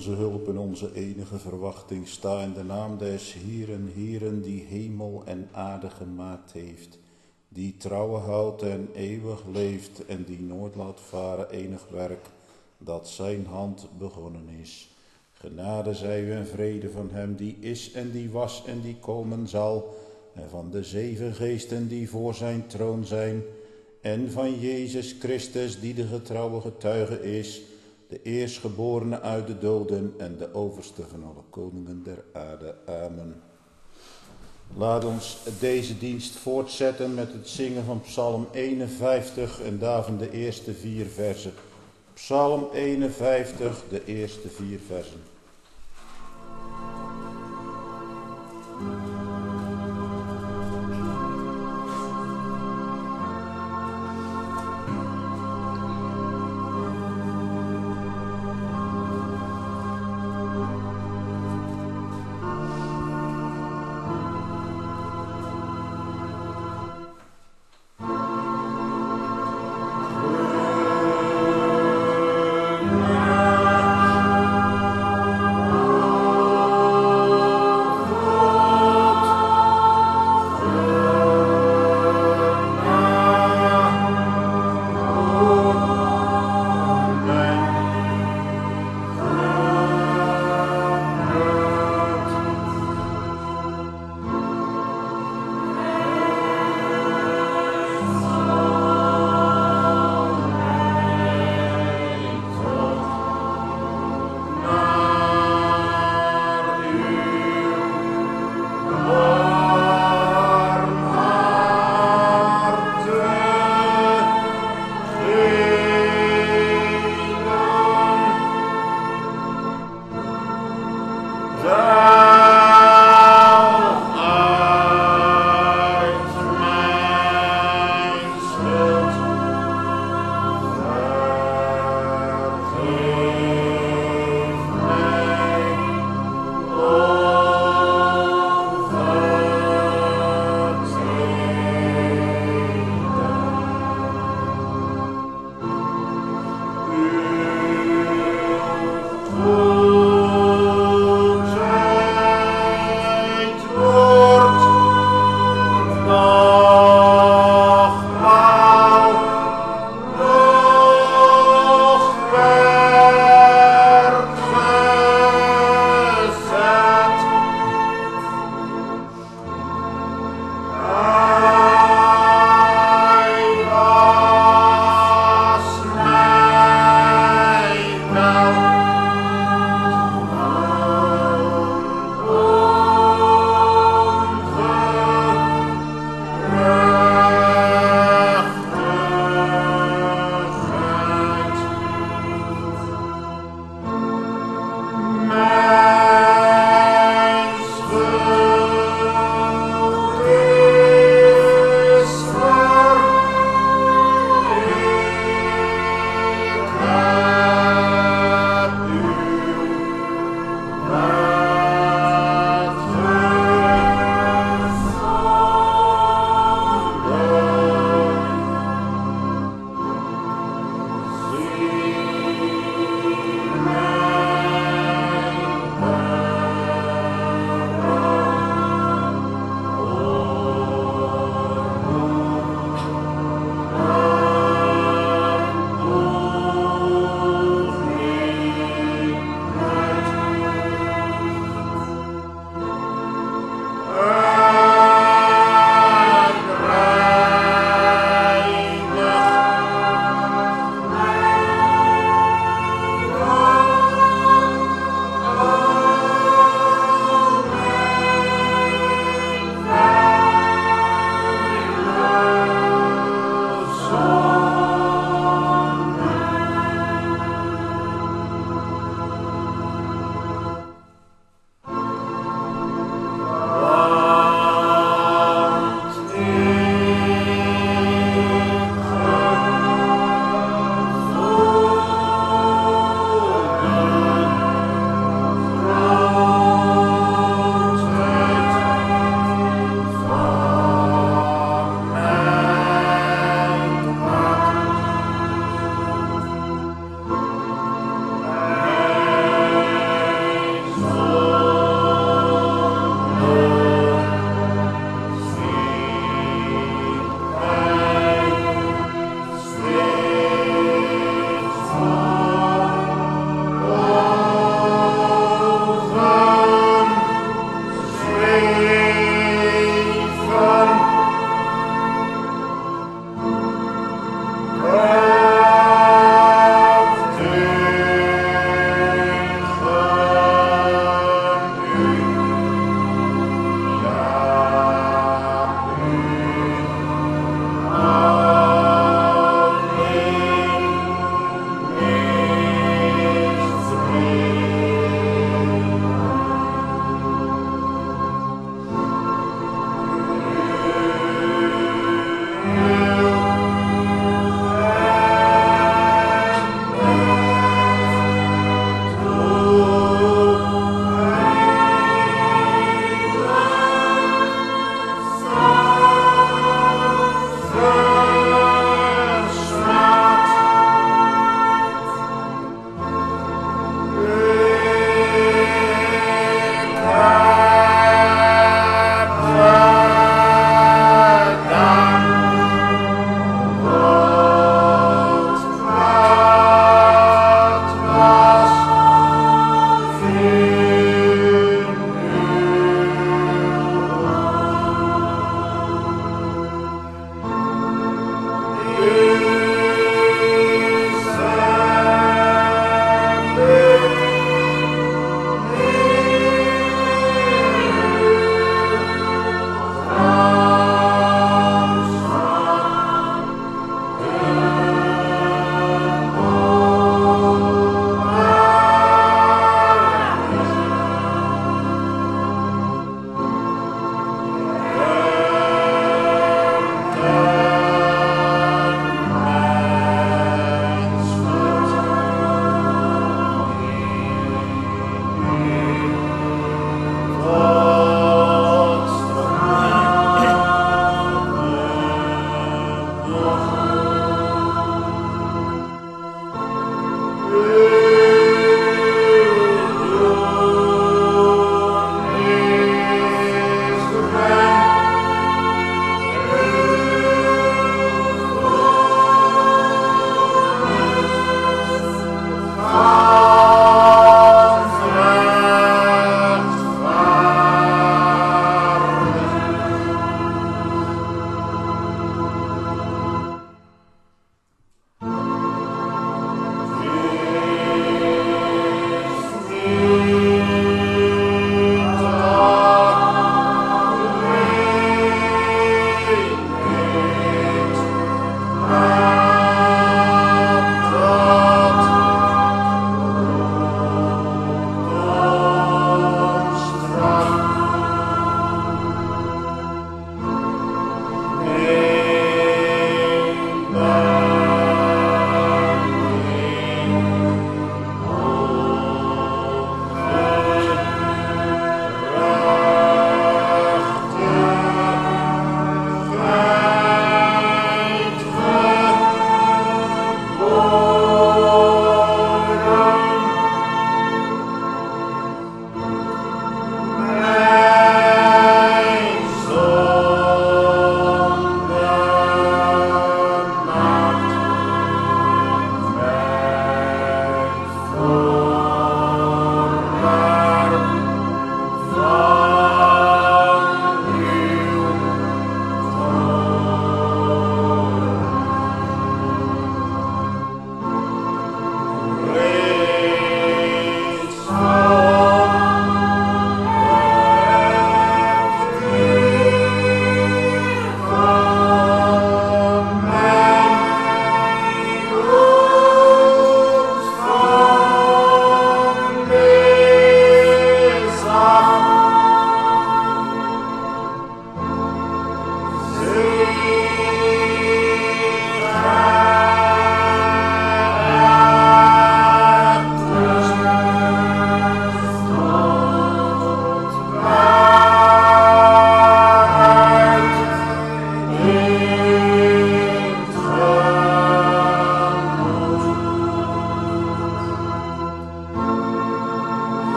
onze hulp en onze enige verwachting. Sta in de naam des Heeren, die hemel en aarde gemaakt heeft, die trouwe houdt en eeuwig leeft en die nooit laat varen enig werk dat zijn hand begonnen is. Genade zij u en vrede van hem die is en die was en die komen zal, en van de 7 geesten die voor zijn troon zijn, en van Jezus Christus die de getrouwe getuige is, de eerstgeborene uit de doden en de overste van alle koningen der aarde. Amen. Laat ons deze dienst voortzetten met het zingen van Psalm 51 en daarvan de eerste 4 versen. Psalm 51, de eerste 4 versen.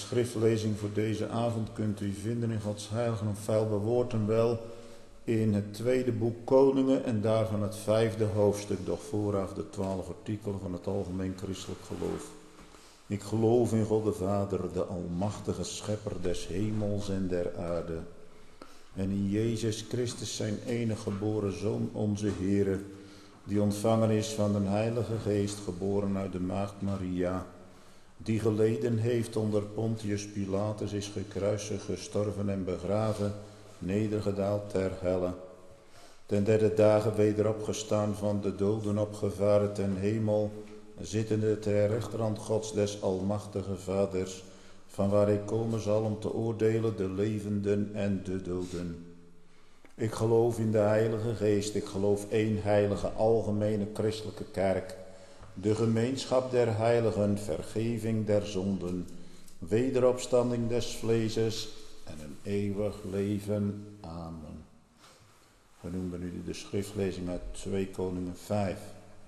schriftlezing voor deze avond kunt u vinden in Gods heilige en onfeilbare woord en wel in het tweede boek Koningen en daarvan het 5e hoofdstuk, doch vooraf de 12 artikelen van het algemeen christelijk geloof. Ik geloof in God de Vader, de almachtige schepper des hemels en der aarde. En in Jezus Christus zijn enige geboren Zoon, onze Heere, die ontvangen is van de Heilige Geest, geboren uit de maagd Maria, die geleden heeft onder Pontius Pilatus, is gekruisigd, gestorven en begraven, nedergedaald ter helle. Ten derde dagen weder opgestaan, van de doden opgevaren ten hemel, zittende ter rechterhand Gods des almachtige Vaders, van waar hij komen zal om te oordelen de levenden en de doden. Ik geloof in de Heilige Geest, ik geloof één heilige algemene christelijke kerk, de gemeenschap der heiligen, vergeving der zonden, wederopstanding des vleeses en een eeuwig leven. Amen. We noemen nu de schriftlezing uit 2 Koningen 5.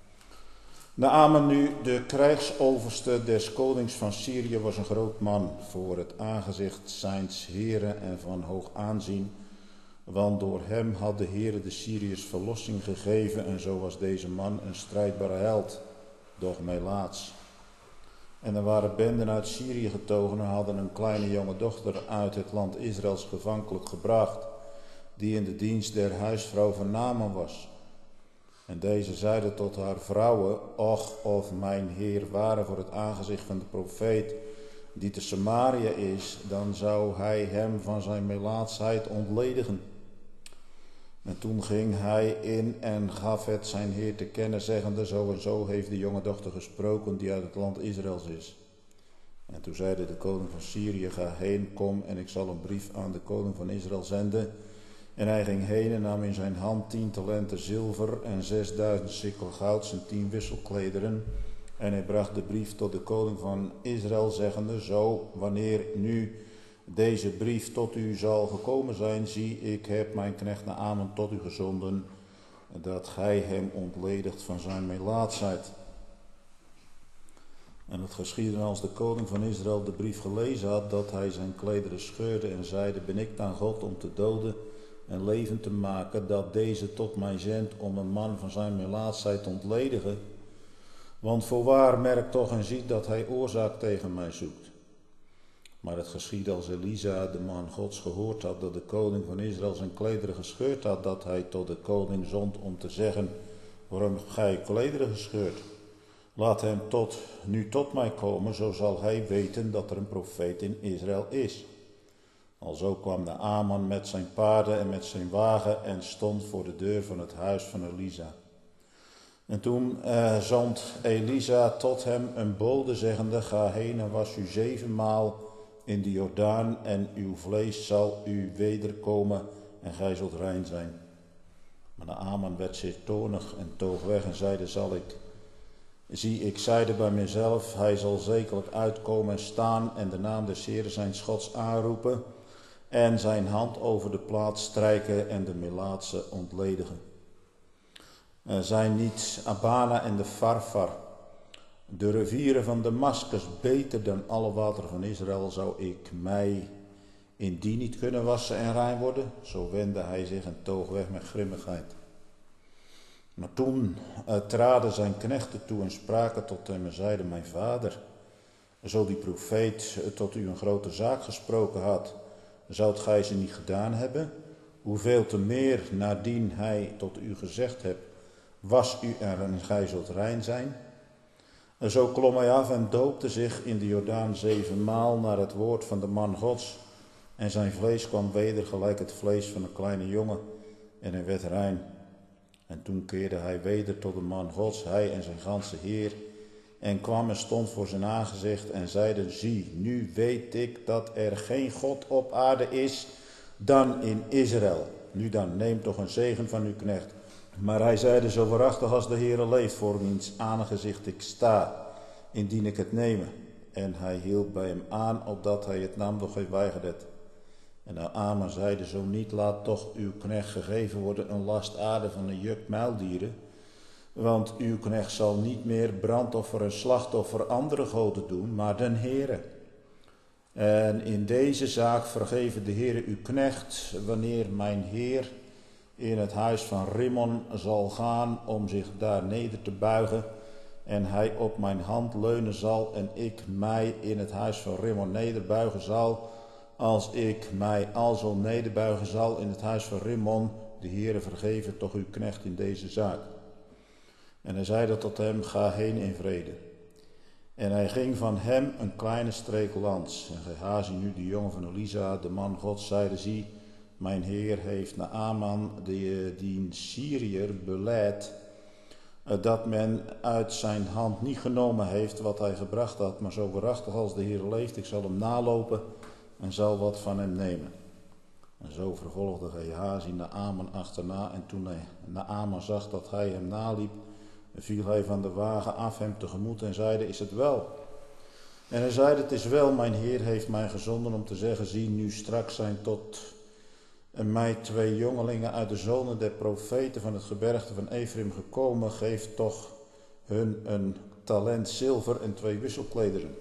Naaman nu, de krijgsoverste des konings van Syrië, was een groot man voor het aangezicht zijns Heren en van hoog aanzien, want door hem had de Heere de Syriërs verlossing gegeven en zo was deze man een strijdbare held, doch melaats. En er waren benden uit Syrië getogen en hadden een kleine jonge dochter uit het land Israëls gevankelijk gebracht, die in de dienst der huisvrouw van Naaman was. En deze zeide tot haar vrouwen: Och, of mijn Heer ware voor het aangezicht van de profeet die te Samaria is, dan zou hij hem van zijn melaatsheid ontledigen. En toen ging hij in en gaf het zijn Heer te kennen, zeggende: Zo en zo heeft de jonge dochter gesproken die uit het land Israëls is. En toen zeide de koning van Syrië: Ga heen, kom, en ik zal een brief aan de koning van Israël zenden. En hij ging heen en nam in zijn hand 10 talenten zilver en 6000 sikkel gouds en 10 wisselklederen. En hij bracht de brief tot de koning van Israël, zeggende: Zo, wanneer nu deze brief tot u zal gekomen zijn, zie, ik heb mijn knecht Naaman tot u gezonden, dat gij hem ontledigt van zijn melaatsheid. En het geschiedde als de koning van Israël de brief gelezen had, dat hij zijn klederen scheurde en zeide: Ben ik dan God om te doden en levend te maken, dat deze tot mij zendt om een man van zijn melaatsheid te ontledigen? Want voorwaar merk toch en ziet dat hij oorzaak tegen mij zoekt. Maar het geschiedde als Elisa, de man Gods, gehoord had dat de koning van Israël zijn klederen gescheurd had, dat hij tot de koning zond om te zeggen: Waarom gij klederen gescheurd? Laat hem nu tot mij komen, zo zal hij weten dat er een profeet in Israël is. Alzo kwam Naaman met zijn paarden en met zijn wagen en stond voor de deur van het huis van Elisa. En toen zond Elisa tot hem een bode, zeggende: Ga heen en was u 7 maal in de Jordaan en uw vlees zal u wederkomen en gij zult rein zijn. Maar Naaman werd zeer toornig en toog weg en zeide: Zie, ik zeide bij mezelf, hij zal zekerlijk uitkomen en staan en de naam des Heeren zijn Gods aanroepen en zijn hand over de plaats strijken en de melaatse ontledigen. Zijn niet Abana en de Farfar, de rivieren van Damascus, beter dan alle wateren van Israël? Zou ik mij in die niet kunnen wassen en rein worden? Zo wendde hij zich en toog weg met grimmigheid. Maar toen traden zijn knechten toe en spraken tot hem en zeiden: Mijn vader, zo die profeet tot u een grote zaak gesproken had, zoudt gij ze niet gedaan hebben? Hoeveel te meer nadien hij tot u gezegd hebt: Was u er en gij zult rein zijn? En zo klom hij af en doopte zich in de Jordaan 7 maal naar het woord van de man Gods. En zijn vlees kwam weder gelijk het vlees van een kleine jongen en hij werd rein. En toen keerde hij weder tot de man Gods, hij en zijn ganse Heer, en kwam en stond voor zijn aangezicht en zeide: Zie, nu weet ik dat er geen God op aarde is dan in Israël. Nu dan, neem toch een zegen van uw knecht. Maar hij zeide: Zo waarachtig als de Heere leeft, voor wiens aangezicht ik sta, indien ik het neme. En hij hield bij hem aan, opdat hij het nam, doch hij weigerde het. En Naaman zeide: Zo niet, laat toch uw knecht gegeven worden een last aarde van een juk muildieren. Want uw knecht zal niet meer brandoffer en slachtoffer andere goden doen, maar den Heere. En in deze zaak vergeven de Heere uw knecht, wanneer mijn Heer in het huis van Rimmon zal gaan om zich daar neder te buigen en hij op mijn hand leunen zal en ik mij in het huis van Rimmon nederbuigen zal, als ik mij alzo nederbuigen zal in het huis van Rimmon, de Heere vergeven toch uw knecht in deze zaak. En hij zeide tot hem, ga heen in vrede. En hij ging van hem een kleine streek lands. En Gehazi, nu de jongen van Elisa, de man Gods, zeide, zie, mijn Heer heeft Naaman, die Syriër, beleid dat men uit zijn hand niet genomen heeft wat hij gebracht had, maar zo waarachtig als de Heer leeft, ik zal hem nalopen en zal wat van hem nemen. En zo vervolgde Gehazi Naaman achterna, en toen Naaman zag dat hij hem naliep, viel hij van de wagen af hem tegemoet en zeide, is het wel? En hij zeide, het is wel, mijn Heer heeft mij gezonden om te zeggen, zie, nu straks zijn tot mij 2 jongelingen uit de zonen der profeten van het gebergte van Ephraim gekomen, geef toch hun een talent zilver en 2 wisselklederen.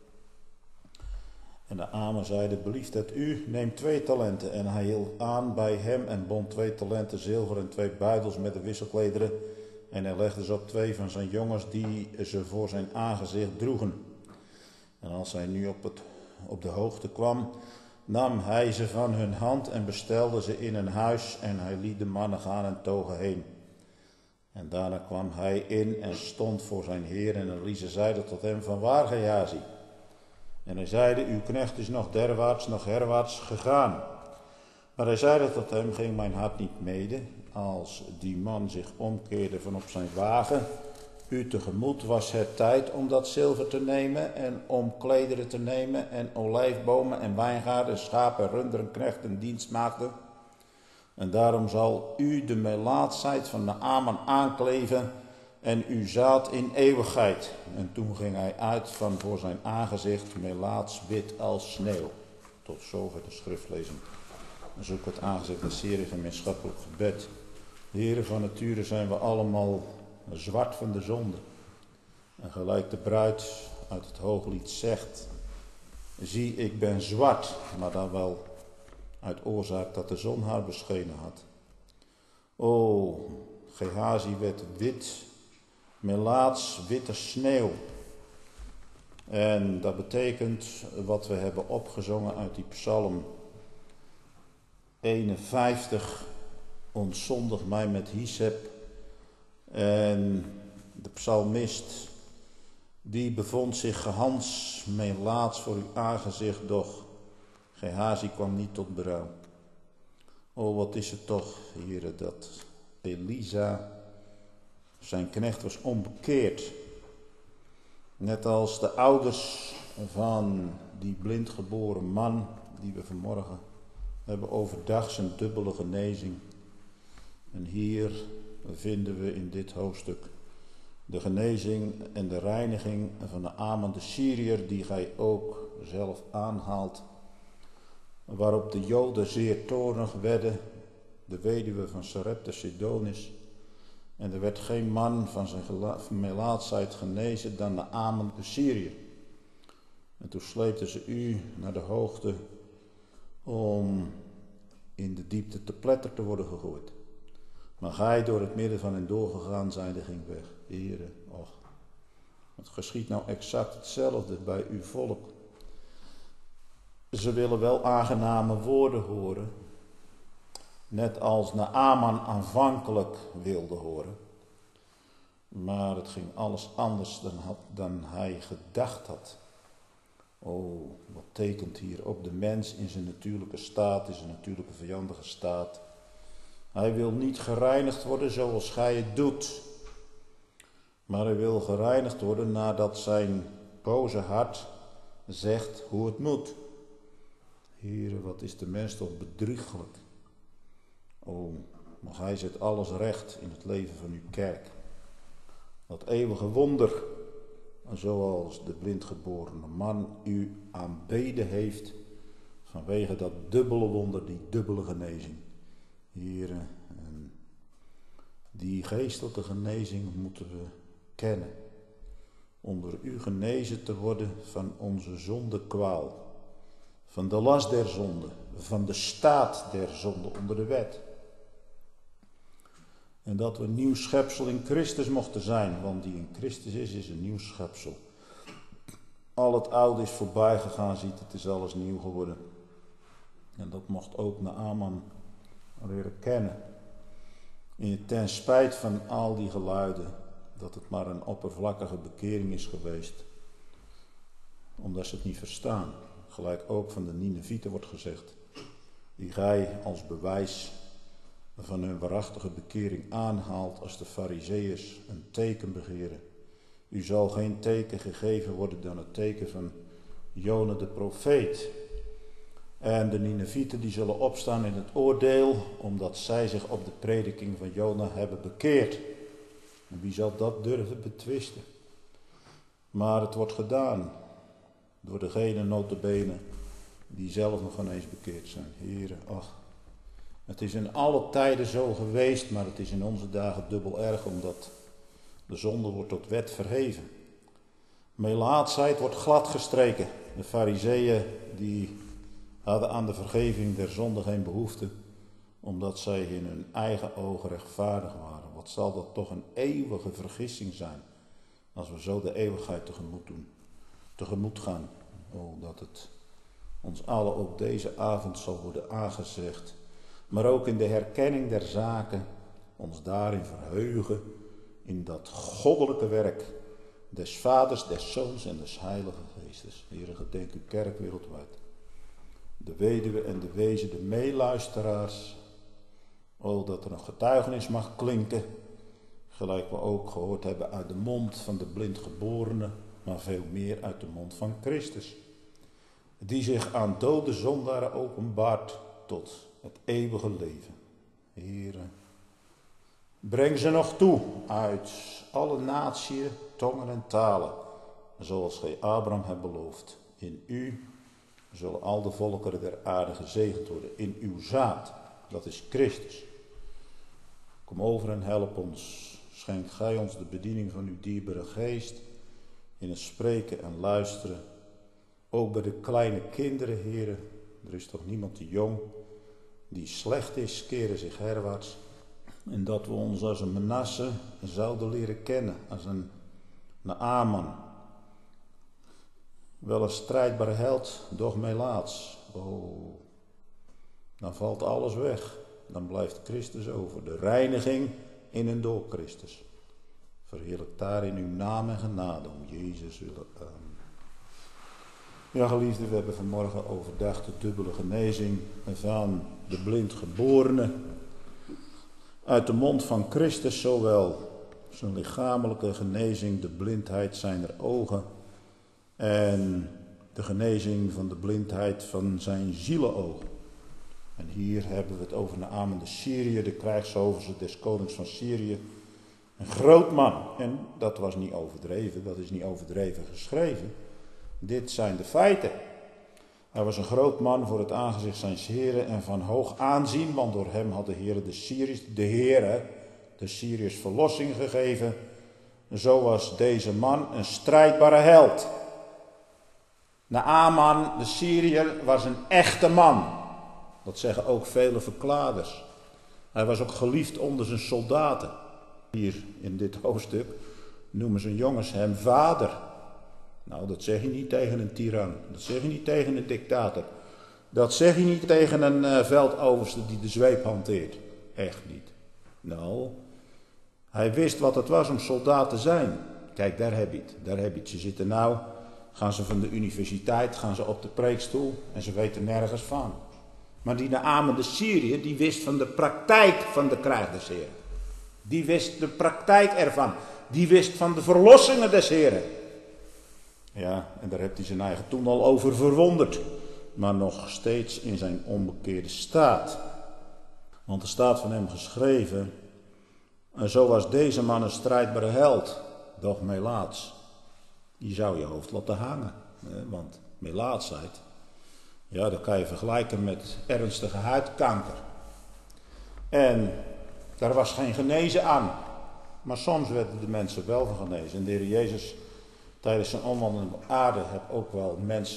En de Naaman zeide, belieft het u, neem 2 talenten. En hij hield aan bij hem en bond 2 talenten zilver en 2 buidels met de wisselklederen. En hij legde ze op 2 van zijn jongens die ze voor zijn aangezicht droegen. En als hij nu op de hoogte kwam, nam hij ze van hun hand en bestelde ze in een huis en hij liet de mannen gaan en togen heen. En daarna kwam hij in en stond voor zijn heer en Elisa zeide tot hem, vanwaar Gehazi? En hij zeide, uw knecht is nog derwaarts, nog herwaarts gegaan. Maar hij zeide tot hem, ging mijn hart niet mede, als die man zich omkeerde van op zijn wagen. U tegemoet was het tijd om dat zilver te nemen en om klederen te nemen en olijfbomen en wijngaarden, schapen, runderen, knechten, dienstmaagden. En daarom zal u de melaatsheid van Naaman aankleven en uw zaad in eeuwigheid. En toen ging hij uit van voor zijn aangezicht, melaats wit als sneeuw. Tot zover de schriftlezing. En zoek het aangezicht des Heeren gemeenschappelijk gebed. Heren, van nature zijn we allemaal zwart van de zonde. En gelijk de bruid uit het Hooglied zegt, zie, ik ben zwart, maar dan wel uit oorzaak dat de zon haar beschenen had. O, Gehazi werd wit, melaats, witte sneeuw. En dat betekent wat we hebben opgezongen uit die psalm 51, ontzondig mij met hyssep. En de psalmist, die bevond zich gehans melaats voor uw aangezicht, doch Gehazi kwam niet tot berouw. O, wat is het toch, heren, dat Elisa, zijn knecht, was onbekeerd. Net als de ouders van die blindgeboren man, die we vanmorgen hebben overdag, zijn dubbele genezing. En hier vinden we in dit hoofdstuk de genezing en de reiniging van Naaman de Syriër, die gij ook zelf aanhaalt. Waarop de Joden zeer toornig werden, de weduwe van Sarepta Sidonis. En er werd geen man van zijn melaatsheid genezen dan Naaman de Syriër. En toen sleepten ze u naar de hoogte om in de diepte te pletter te worden gegooid. Maar gij door het midden van hen doorgegaan zijnde ging weg. Heere, och, het geschiedt nou exact hetzelfde bij uw volk. Ze willen wel aangename woorden horen, net als Naaman aanvankelijk wilde horen. Maar het ging alles anders dan hij gedacht had. Oh, wat tekent hier op de mens in zijn natuurlijke staat, in zijn natuurlijke vijandige staat. Hij wil niet gereinigd worden zoals gij het doet. Maar hij wil gereinigd worden nadat zijn boze hart zegt hoe het moet. Heere, wat is de mens toch bedrieglijk. Oh, maar gij zet alles recht in het leven van uw kerk. Dat eeuwige wonder, zoals de blindgeborene man u aanbeden heeft, vanwege dat dubbele wonder, die dubbele genezing. Heere, en die geestelijke genezing moeten we kennen. Om door u genezen te worden van onze zondekwaal. van de last der zonde, van de staat der zonde onder de wet. En dat we een nieuw schepsel in Christus mochten zijn, want die in Christus is een nieuw schepsel. Al het oude is voorbij gegaan, ziet het is alles nieuw geworden. En dat mocht ook Naaman leren kennen. Ten spijt van al die geluiden, dat het maar een oppervlakkige bekering is geweest. Omdat ze het niet verstaan. Gelijk ook van de Ninevieten wordt gezegd. Die gij als bewijs van hun waarachtige bekering aanhaalt als de Farizeeërs een teken begeren. U zal geen teken gegeven worden dan het teken van Jona de profeet. En de Ninevieten die zullen opstaan in het oordeel, omdat zij zich op de prediking van Jona hebben bekeerd. En wie zal dat durven betwisten? Maar het wordt gedaan door degene nota bene die zelf nog ineens bekeerd zijn. Heren, ach, het is in alle tijden zo geweest, maar het is in onze dagen dubbel erg, omdat de zonde wordt tot wet verheven. Melaatsheid wordt gladgestreken. De Farizeeën die hadden aan de vergeving der zonde geen behoefte, omdat zij in hun eigen ogen rechtvaardig waren. Wat zal dat toch een eeuwige vergissing zijn, als we zo de eeuwigheid tegemoet gaan. Oh, dat het ons allen op deze avond zal worden aangezegd, maar ook in de herkenning der zaken, ons daarin verheugen, in dat goddelijke werk des Vaders, des Zoons en des Heilige Geestes. Heere, gedenk uw kerk wereldwijd. De weduwe en de wezen, de meeluisteraars. Oh, dat er een getuigenis mag klinken, gelijk we ook gehoord hebben uit de mond van de blindgeborene, maar veel meer uit de mond van Christus, die zich aan dode zondaren openbaart tot het eeuwige leven. Heere, breng ze nog toe uit alle natieën, tongen en talen, zoals gij Abraham hebt beloofd. In u zullen al de volkeren der aarde gezegend worden, in uw zaad, dat is Christus. Kom over en help ons. Schenk gij ons de bediening van uw dierbare geest in het spreken en luisteren. Ook bij de kleine kinderen, heren. Er is toch niemand te jong die slecht is, keren zich herwaarts. En dat we ons als een Manasse zouden leren kennen, als een Naaman. Wel een strijdbare held, doch melaats. Oh, dan valt alles weg. Dan blijft Christus over. De reiniging in en door Christus. Verheerlijk daar in uw naam en genade om Jezus willen. Ja, geliefden, we hebben vanmorgen overdag de dubbele genezing van de blindgeborene. Uit de mond van Christus zowel zijn lichamelijke genezing, de blindheid zijner ogen, en de genezing van de blindheid van zijn zielenogen. En hier hebben we het over Naaman de Syriër, de krijgsoverste des konings van Syrië. Een groot man. En dat was niet overdreven, dat is niet overdreven geschreven. Dit zijn de feiten. Hij was een groot man voor het aangezicht zijns Heren en van hoog aanzien, want door hem had de Heere de Syriërs verlossing gegeven. Zo was deze man een strijdbare held. Naaman de Syriër was een echte man. Dat zeggen ook vele verklaarders. Hij was ook geliefd onder zijn soldaten. Hier in dit hoofdstuk noemen zijn jongens hem vader. Nou, dat zeg je niet tegen een tiran. Dat zeg je niet tegen een dictator. Dat zeg je niet tegen een veldoverste die de zweep hanteert. Echt niet. Nou, hij wist wat het was om soldaat te zijn. Kijk, daar heb je het. Daar heb je het. Ze zitten nou, gaan ze van de universiteit, gaan ze op de preekstoel en ze weten nergens van. Maar die Naaman de Syriër, die wist van de praktijk van de krijg des Heren. Die wist de praktijk ervan. Die wist van de verlossingen des Heren. Ja, en daar heeft hij zijn eigen toen al over verwonderd. Maar nog steeds in zijn onbekeerde staat. Want er staat van hem geschreven: en zo was deze man een strijdbare held, doch melaats. Je zou je hoofd laten hangen. Want melaatsheid, ja, dat kan je vergelijken met ernstige huidkanker. En daar was geen genezen aan. Maar soms werden de mensen wel van genezen. En de Heer Jezus tijdens zijn omwandeling op aarde heeft ook wel mensen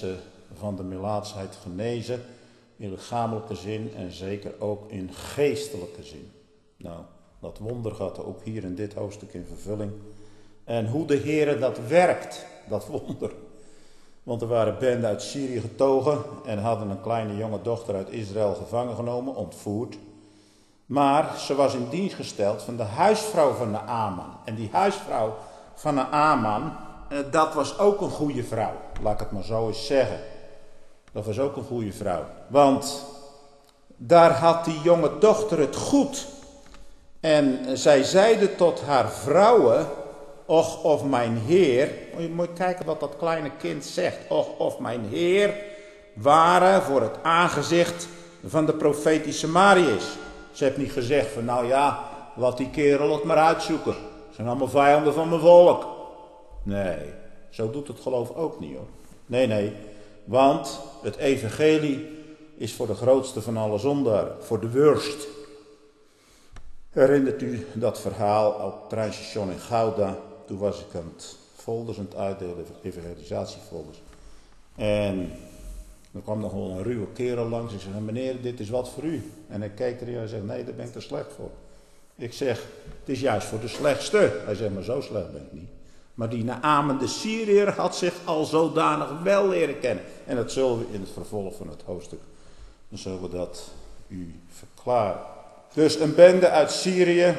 van de melaatsheid genezen, in lichamelijke zin en zeker ook in geestelijke zin. Nou, dat wonder gaat ook hier in dit hoofdstuk in vervulling. En hoe de Heere dat werkt, dat wonder. Want er waren benden uit Syrië getogen en hadden een kleine jonge dochter uit Israël gevangen genomen, ontvoerd. Maar ze was in dienst gesteld van de huisvrouw van Naaman. En die huisvrouw van Naaman, dat was ook een goede vrouw. Laat ik het maar zo eens zeggen. Dat was ook een goede vrouw. Want daar had die jonge dochter het goed. En zij zeide tot haar vrouwen: och, of mijn Heer. Je moet kijken wat dat kleine kind zegt. Och, of mijn Heer ware voor het aangezicht van de profetische Marius. Ze heeft niet gezegd van nou ja, wat die kerel het maar uitzoeken. Ze zijn allemaal vijanden van mijn volk. Nee, zo doet het geloof ook niet hoor. Nee, want het evangelie is voor de grootste van alle zondaren, voor de worst. Herinnert u dat verhaal op het treinstation in Gouda? Toen was ik aan het uitdelen, evangelisatiefolders. En er kwam nog wel een ruwe kerel langs. Ik zei, meneer, dit is wat voor u. En hij keek erin en hij zegt, nee, daar ben ik te slecht voor. Ik zeg, het is juist voor de slechtste. Hij zegt, maar zo slecht ben ik niet. Maar die Naaman de Syriër had zich al zodanig wel leren kennen. En dat zullen we in het vervolg van het hoofdstuk, dan zullen we dat u verklaren. Dus een bende uit Syrië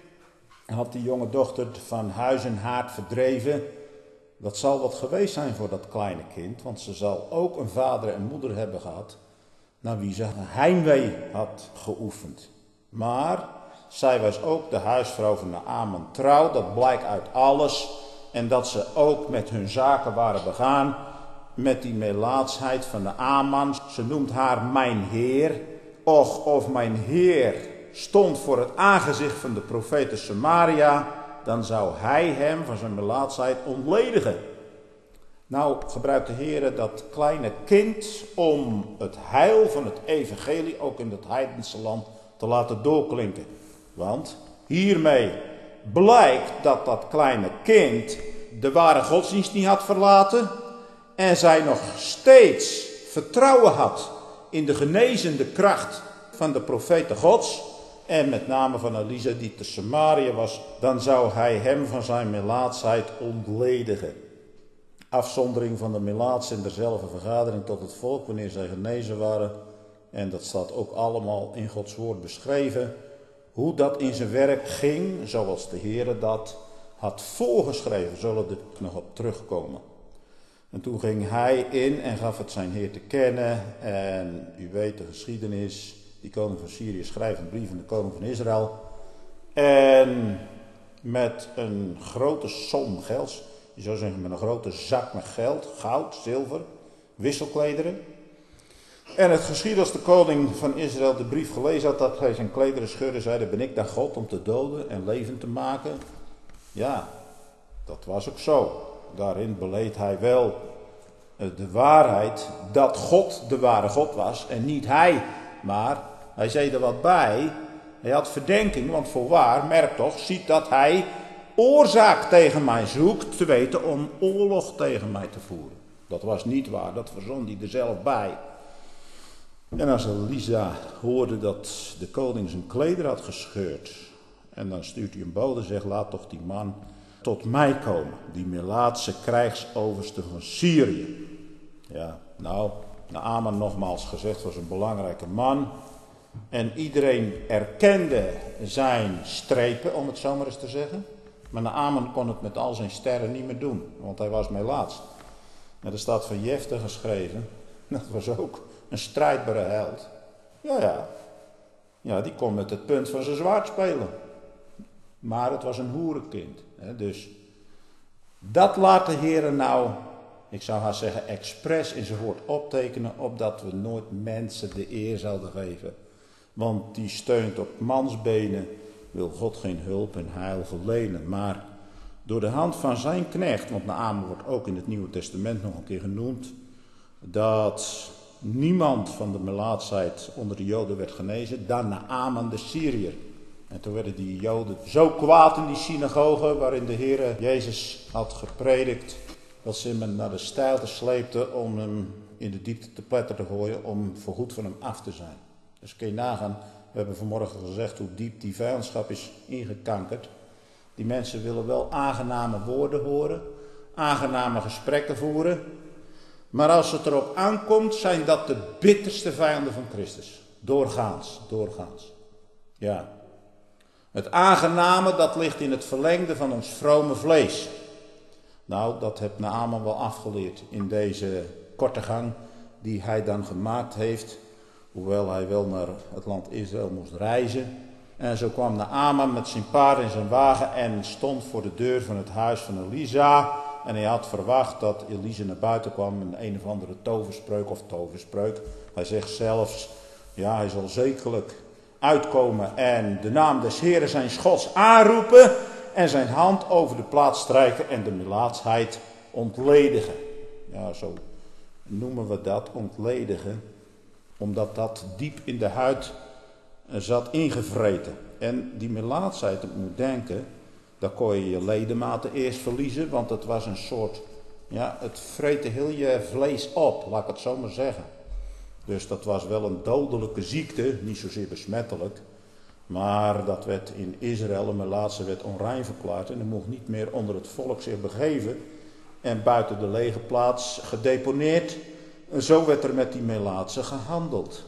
had die jonge dochter van huis en haard verdreven. Dat zal wat geweest zijn voor dat kleine kind, want ze zal ook een vader en moeder hebben gehad, naar wie ze heimwee had geoefend. Maar zij was ook de huisvrouw van Naaman trouw, dat blijkt uit alles. En dat ze ook met hun zaken waren begaan, met die melaatsheid van Naaman. Ze noemt haar mijn Heer. Och, of mijn Heer stond voor het aangezicht van de profete Samaria, dan zou hij hem van zijn melaatsheid ontledigen. Nou gebruikt de Heer dat kleine kind om het heil van het evangelie ook in het heidense land te laten doorklinken. Want hiermee blijkt dat dat kleine kind de ware godsdienst niet had verlaten en zij nog steeds vertrouwen had in de genezende kracht van de profete Gods en met name van Elisa die te Samaria was, dan zou hij hem van zijn melaatsheid ontledigen. Afzondering van de melaatsen in derzelfde vergadering tot het volk wanneer zij genezen waren. En dat staat ook allemaal in Gods woord beschreven. Hoe dat in zijn werk ging, zoals de Heer dat had voorgeschreven, zullen we er nog op terugkomen. En toen ging hij in en gaf het zijn Heer te kennen. En u weet de geschiedenis, die koning van Syrië schrijft een brief aan de koning van Israël. En met een grote som geld, je zou zeggen met een grote zak met geld, goud, zilver, wisselklederen. En het geschiedde als de koning van Israël de brief gelezen had, dat hij zijn klederen scheurde en zei, ben ik dan God om te doden en levend te maken? Ja, dat was ook zo. Daarin beleed hij wel de waarheid dat God de ware God was en niet hij. Maar hij zei er wat bij. Hij had verdenking, want voorwaar, merk toch, ziet dat hij oorzaak tegen mij zoekt, te weten om oorlog tegen mij te voeren. Dat was niet waar, dat verzon hij er zelf bij. En als Elisa hoorde dat de koning zijn klederen had gescheurd, en dan stuurt hij een bode en zegt, laat toch die man tot mij komen, die melaatse krijgsoverste van Syrië. Ja, nou, Naaman nogmaals gezegd was een belangrijke man. En iedereen erkende zijn strepen, om het zo maar eens te zeggen. Maar Naaman kon het met al zijn sterren niet meer doen, want hij was melaats. En er staat van Jefte geschreven, dat was ook een strijdbare held. Ja, die kon met het punt van zijn zwaard spelen. Maar het was een hoerenkind. Dus dat laat de Heer nou, ik zou haar zeggen, expres in zijn woord optekenen, opdat we nooit mensen de eer zouden geven. Want die steunt op mansbenen, wil God geen hulp en heil verlenen. Maar door de hand van zijn knecht, want Naaman wordt ook in het Nieuwe Testament nog een keer genoemd, dat niemand van de melaatsheid onder de Joden werd genezen, dan Naaman de Syriër. En toen werden die Joden zo kwaad in die synagoge waarin de Heer Jezus had gepredikt, dat ze hem naar de steilte sleepten om hem in de diepte te pletter te gooien om voorgoed van hem af te zijn. Dus kun je nagaan, we hebben vanmorgen gezegd hoe diep die vijandschap is ingekankerd. Die mensen willen wel aangename woorden horen, aangename gesprekken voeren. Maar als het erop aankomt, zijn dat de bitterste vijanden van Christus. Doorgaans. Ja. Het aangename, dat ligt in het verlengde van ons vrome vlees. Nou, dat heeft Naaman wel afgeleerd in deze korte gang die hij dan gemaakt heeft. Hoewel hij wel naar het land Israël moest reizen. En zo kwam Naaman met zijn paard en zijn wagen en stond voor de deur van het huis van Elisa. En hij had verwacht dat Elisa naar buiten kwam met een of andere toverspreuk. Hij zegt zelfs, ja, hij zal zekerlijk uitkomen en de naam des Heeren zijn Gods aanroepen en zijn hand over de plaats strijken en de melaatsheid ontledigen. Ja, zo noemen we dat, ontledigen, omdat dat diep in de huid zat ingevreten. En die melaatsheid, ik moet denken, daar kon je je ledematen eerst verliezen, want het was een soort, ja, het vreette heel je vlees op, laat ik het zo maar zeggen. Dus dat was wel een dodelijke ziekte, niet zozeer besmettelijk, maar dat werd in Israël, een melaatse werd onrein verklaard en er mocht niet meer onder het volk zich begeven en buiten de legerplaats gedeponeerd. En zo werd er met die melaatse gehandeld.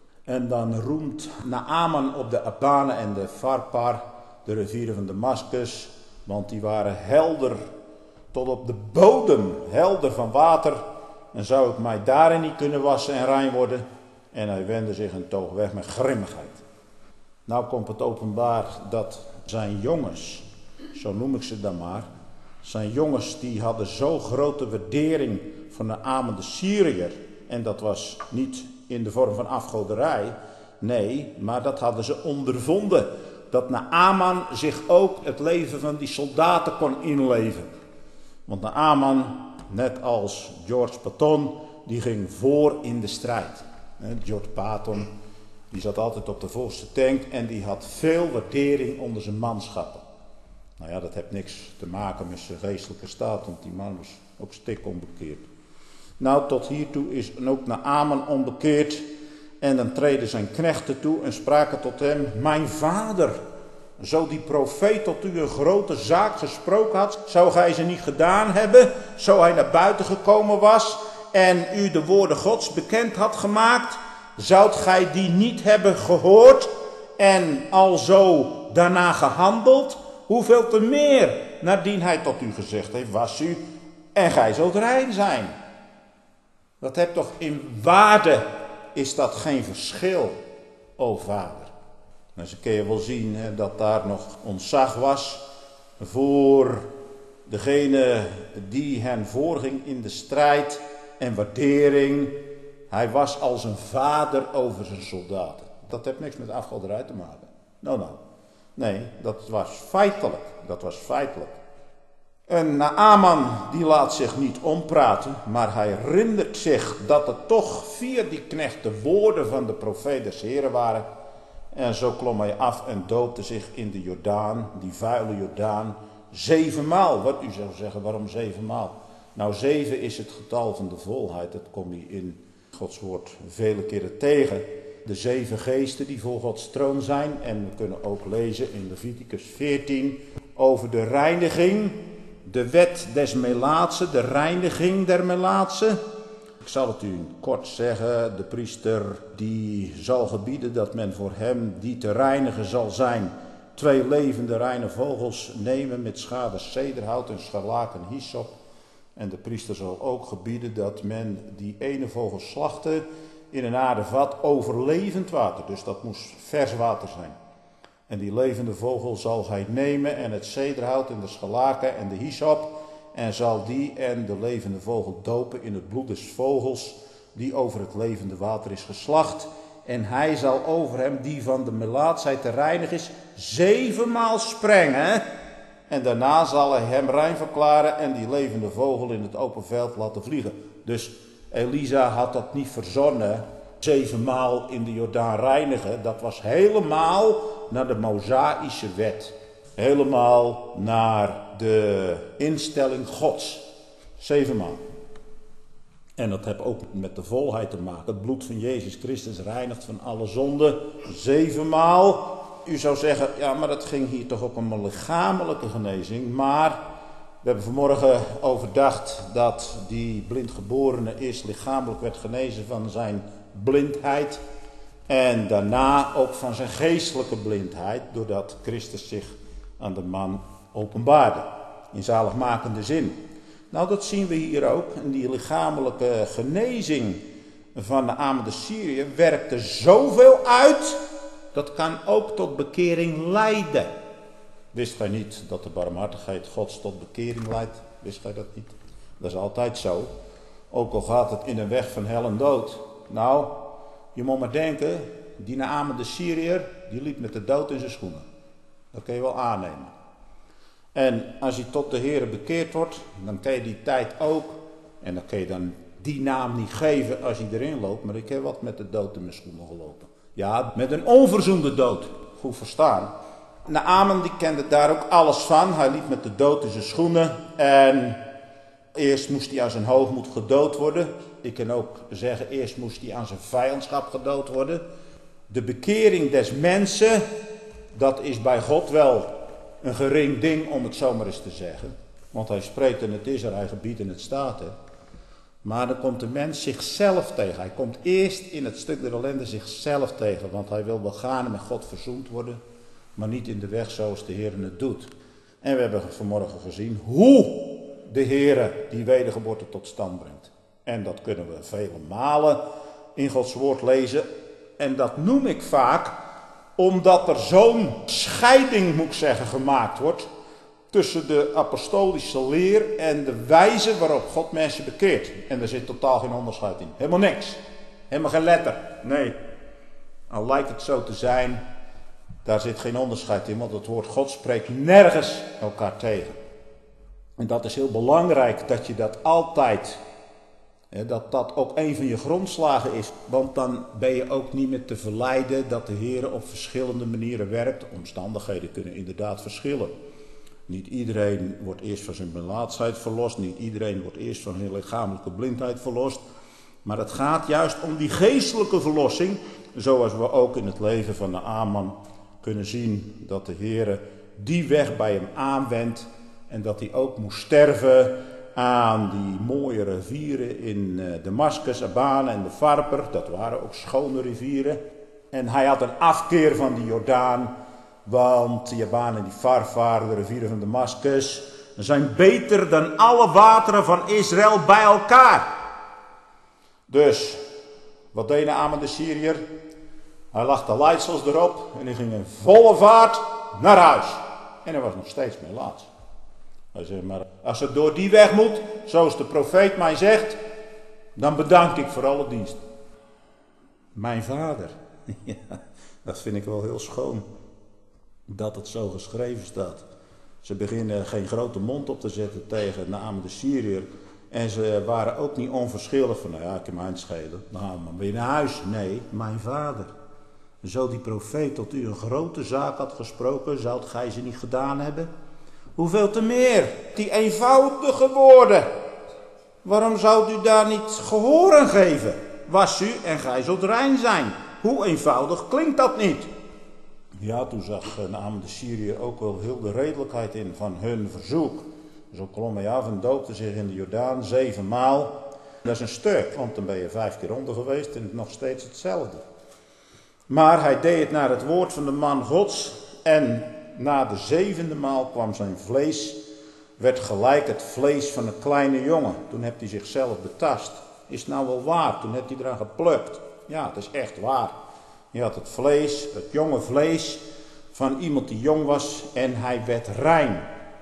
En dan roemt Naaman op de Abane en de Farpar, de rivieren van Damascus, want die waren helder tot op de bodem, helder van water. En zou ik mij daarin niet kunnen wassen en rein worden? En hij wendde zich en toog weg met grimmigheid. Nou komt het openbaar dat zijn jongens, zo noem ik ze dan maar, zijn jongens die hadden zo grote waardering van Naaman de Syriër. En dat was niet in de vorm van afgoderij, nee, maar dat hadden ze ondervonden. Dat Naaman zich ook het leven van die soldaten kon inleven. Want Naaman, net als George Patton, die ging voor in de strijd. George Patton, die zat altijd op de voorste tank en die had veel waardering onder zijn manschappen. Nou ja, dat heeft niks te maken met zijn geestelijke staat, want die man was ook stik onbekeerd. Nou, tot hiertoe is ook Naaman onbekeerd. En dan treden zijn knechten toe en spraken tot hem: mijn vader, zo die profeet tot u een grote zaak gesproken had, zou gij ze niet gedaan hebben, zo hij naar buiten gekomen was en u de woorden Gods bekend had gemaakt, zoudt gij die niet hebben gehoord en alzo daarna gehandeld? Hoeveel te meer, naardien hij tot u gezegd heeft, was u en gij zult rein zijn. Dat hebt toch in waarde, is dat geen verschil, o vader. Nou, ze kun je wel zien dat daar nog ontzag was voor degene die hen voorging in de strijd en waardering. Hij was als een vader over zijn soldaten. Dat heeft niks met afgoderij te maken. Nou. Nee, dat was feitelijk. En Naaman die laat zich niet ompraten, maar hij herinnert zich dat het toch via die knecht de woorden van de profeet des Heren waren. En zo klom hij af en doopte zich in de Jordaan, die vuile Jordaan, 7 maal. Wat u zou zeggen, waarom 7 maal? Nou, 7 is het getal van de volheid, dat kom je in Gods woord vele keren tegen. De 7 geesten die voor Gods troon zijn. En we kunnen ook lezen in Leviticus 14 over de reiniging. De wet des melaatsen, de reiniging der melaatsen. Ik zal het u kort zeggen, de priester die zal gebieden dat men voor hem die te reinigen zal zijn 2 levende reine vogels nemen met schade cederhout en scharlaak en hyssop. En de priester zal ook gebieden dat men die ene vogel slachten in een aarden vat over levend water. Dus dat moest vers water zijn. En die levende vogel zal hij nemen en het cederhout en de scharlaken en de hyssop. En zal die en de levende vogel dopen in het bloed des vogels die over het levende water is geslacht. En hij zal over hem die van de melaatsheid te reinigen is 7 maal sprengen. En daarna zal hij hem rein verklaren en die levende vogel in het open veld laten vliegen. Dus Elisa had dat niet verzonnen, 7 maal in de Jordaan reinigen. Dat was helemaal naar de Mosaïsche wet. Helemaal naar de instelling Gods. 7 maal. En dat heeft ook met de volheid te maken. Het bloed van Jezus Christus reinigt van alle zonden 7 maal. U zou zeggen, ja, maar dat ging hier toch ook om een lichamelijke genezing. Maar we hebben vanmorgen overdacht dat die blindgeborene eerst lichamelijk werd genezen van zijn blindheid. En daarna ook van zijn geestelijke blindheid, doordat Christus zich aan de man openbaarde. In zaligmakende zin. Nou, dat zien we hier ook. En die lichamelijke genezing van Naaman de Syriër werkte zoveel uit, dat kan ook tot bekering leiden. Wist gij niet dat de barmhartigheid Gods tot bekering leidt? Wist gij dat niet? Dat is altijd zo. Ook al gaat het in een weg van hel en dood. Nou, je moet maar denken, die Naaman de Syriër, die liep met de dood in zijn schoenen. Dat kun je wel aannemen. En als hij tot de Heere bekeerd wordt, dan kun je die tijd ook, en dan kun je dan die naam niet geven als hij erin loopt, maar ik heb wat met de dood in mijn schoenen gelopen. Ja, met een onverzoende dood, goed verstaan. Naaman die kende daar ook alles van, hij liep met de dood in zijn schoenen en eerst moest hij aan zijn hoogmoed gedood worden. Ik kan ook zeggen, eerst moest hij aan zijn vijandschap gedood worden. De bekering des mensen, dat is bij God wel een gering ding, om het zo maar eens te zeggen. Want hij spreekt en het is er, hij gebiedt en het staat er. Maar dan komt de mens zichzelf tegen. Hij komt eerst in het stuk der ellende zichzelf tegen. Want hij wil wel gaan en met God verzoend worden. Maar niet in de weg zoals de Heer het doet. En we hebben vanmorgen gezien hoe de Heer die wedergeboorte tot stand brengt. En dat kunnen we vele malen in Gods woord lezen. En dat noem ik vaak omdat er zo'n scheiding, moet ik zeggen, gemaakt wordt tussen de apostolische leer en de wijze waarop God mensen bekeert. En er zit totaal geen onderscheid in. Helemaal niks. Helemaal geen letter. Nee. Al lijkt het zo te zijn, daar zit geen onderscheid in, want het woord God spreekt nergens elkaar tegen. En dat is heel belangrijk, dat je dat altijd, dat ook een van je grondslagen is. Want dan ben je ook niet meer te verleiden dat de Heer op verschillende manieren werkt. Omstandigheden kunnen inderdaad verschillen. Niet iedereen wordt eerst van zijn melaatsheid verlost. Niet iedereen wordt eerst van zijn lichamelijke blindheid verlost. Maar het gaat juist om die geestelijke verlossing. Zoals we ook in het leven van Naaman kunnen zien dat de Heer die weg bij hem aanwendt. En dat hij ook moest sterven aan die mooie rivieren in Damascus, Abana en de Farper. Dat waren ook schone rivieren. En hij had een afkeer van die Jordaan. Want die Abana en die Farfar, de rivieren van Damascus, zijn beter dan alle wateren van Israël bij elkaar. Dus, wat deed Naaman de Syriër? Hij lag de leidsels erop en hij ging in volle vaart naar huis. En hij was nog steeds melaats. Hij zei, maar als het door die weg moet, zoals de profeet mij zegt, dan bedank ik voor alle dienst. Mijn vader, ja, dat vind ik wel heel schoon, dat het zo geschreven staat. Ze beginnen geen grote mond op te zetten tegen Naaman de Syriër. En ze waren ook niet onverschillig van, nou ja, ik heb mijn schelen. Nou, maar ben je naar huis? Nee, mijn vader. Zo die profeet tot u een grote zaak had gesproken, zou gij ze niet gedaan hebben? Hoeveel te meer, die eenvoudige woorden. Waarom zou u daar niet gehoor aan geven? Was u en gij zult rein zijn. Hoe eenvoudig klinkt dat niet? Ja, toen zag Naaman de Syriër ook wel heel de redelijkheid in van hun verzoek. Zo klom hij af en doopte zich in de Jordaan 7 maal. Dat is een stuk, want dan ben je 5 keer onder geweest en het nog steeds hetzelfde. Maar hij deed het naar het woord van de man Gods en na de 7e maal kwam zijn vlees, werd gelijk het vlees van een kleine jongen. Toen heeft hij zichzelf betast. Is het nou wel waar? Toen heeft hij eraan geplukt. Ja, het is echt waar. Hij had het vlees, het jonge vlees van iemand die jong was en hij werd rein.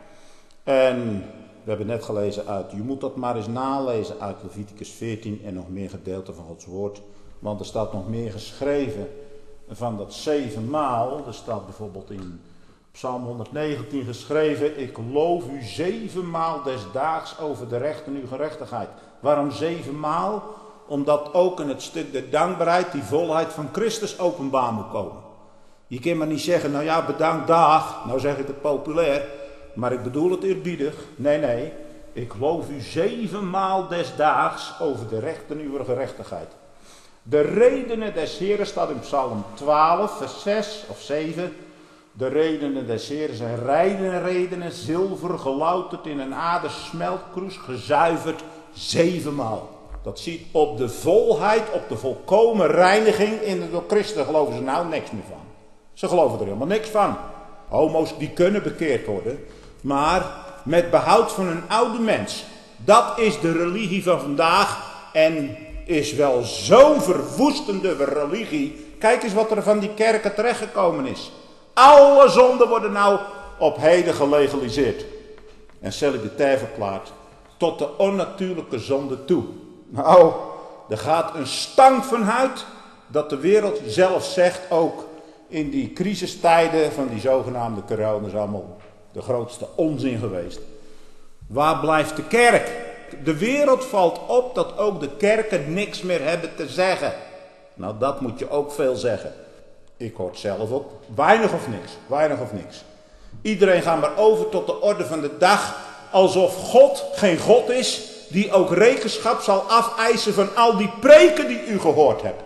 En we hebben net gelezen uit, je moet dat maar eens nalezen uit Leviticus 14 en nog meer gedeelten van Gods woord. Want er staat nog meer geschreven van dat 7 maal. Er staat bijvoorbeeld in Psalm 119 geschreven, ik loof u 7 maal des daags over de recht en uw gerechtigheid. Waarom 7 maal? Omdat ook in het stuk der dankbaarheid die volheid van Christus openbaar moet komen. Je kan maar niet zeggen, nou ja, bedankt dag, nou zeg ik het populair, maar ik bedoel het eerbiedig. Nee, Ik loof u 7 maal des daags over de rechten uw gerechtigheid. De redenen des Heren staat in Psalm 12, vers 6 of 7. De redenen des Heren zijn reine redenen, zilver gelouterd in een aardsmeltkroes, gezuiverd 7 maal. Dat ziet op de volheid, op de volkomen reiniging. Door Christen geloven ze nou niks meer van. Ze geloven er helemaal niks van. Homo's die kunnen bekeerd worden, maar met behoud van een oude mens. Dat is de religie van vandaag en is wel zo'n verwoestende religie. Kijk eens wat er van die kerken terechtgekomen is. Alle zonden worden nou op heden gelegaliseerd. En celibatair verklaard tot de onnatuurlijke zonde toe. Nou, er gaat een stank van uit dat de wereld zelf zegt ook in die crisistijden van die zogenaamde corona is allemaal de grootste onzin geweest. Waar blijft de kerk? De wereld valt op dat ook de kerken niks meer hebben te zeggen. Nou, dat moet je ook veel zeggen. Ik hoor het zelf op. Weinig of niks. Weinig of niks. Iedereen gaat maar over tot de orde van de dag. Alsof God geen God is. Die ook rekenschap zal afeisen van al die preken die u gehoord hebt.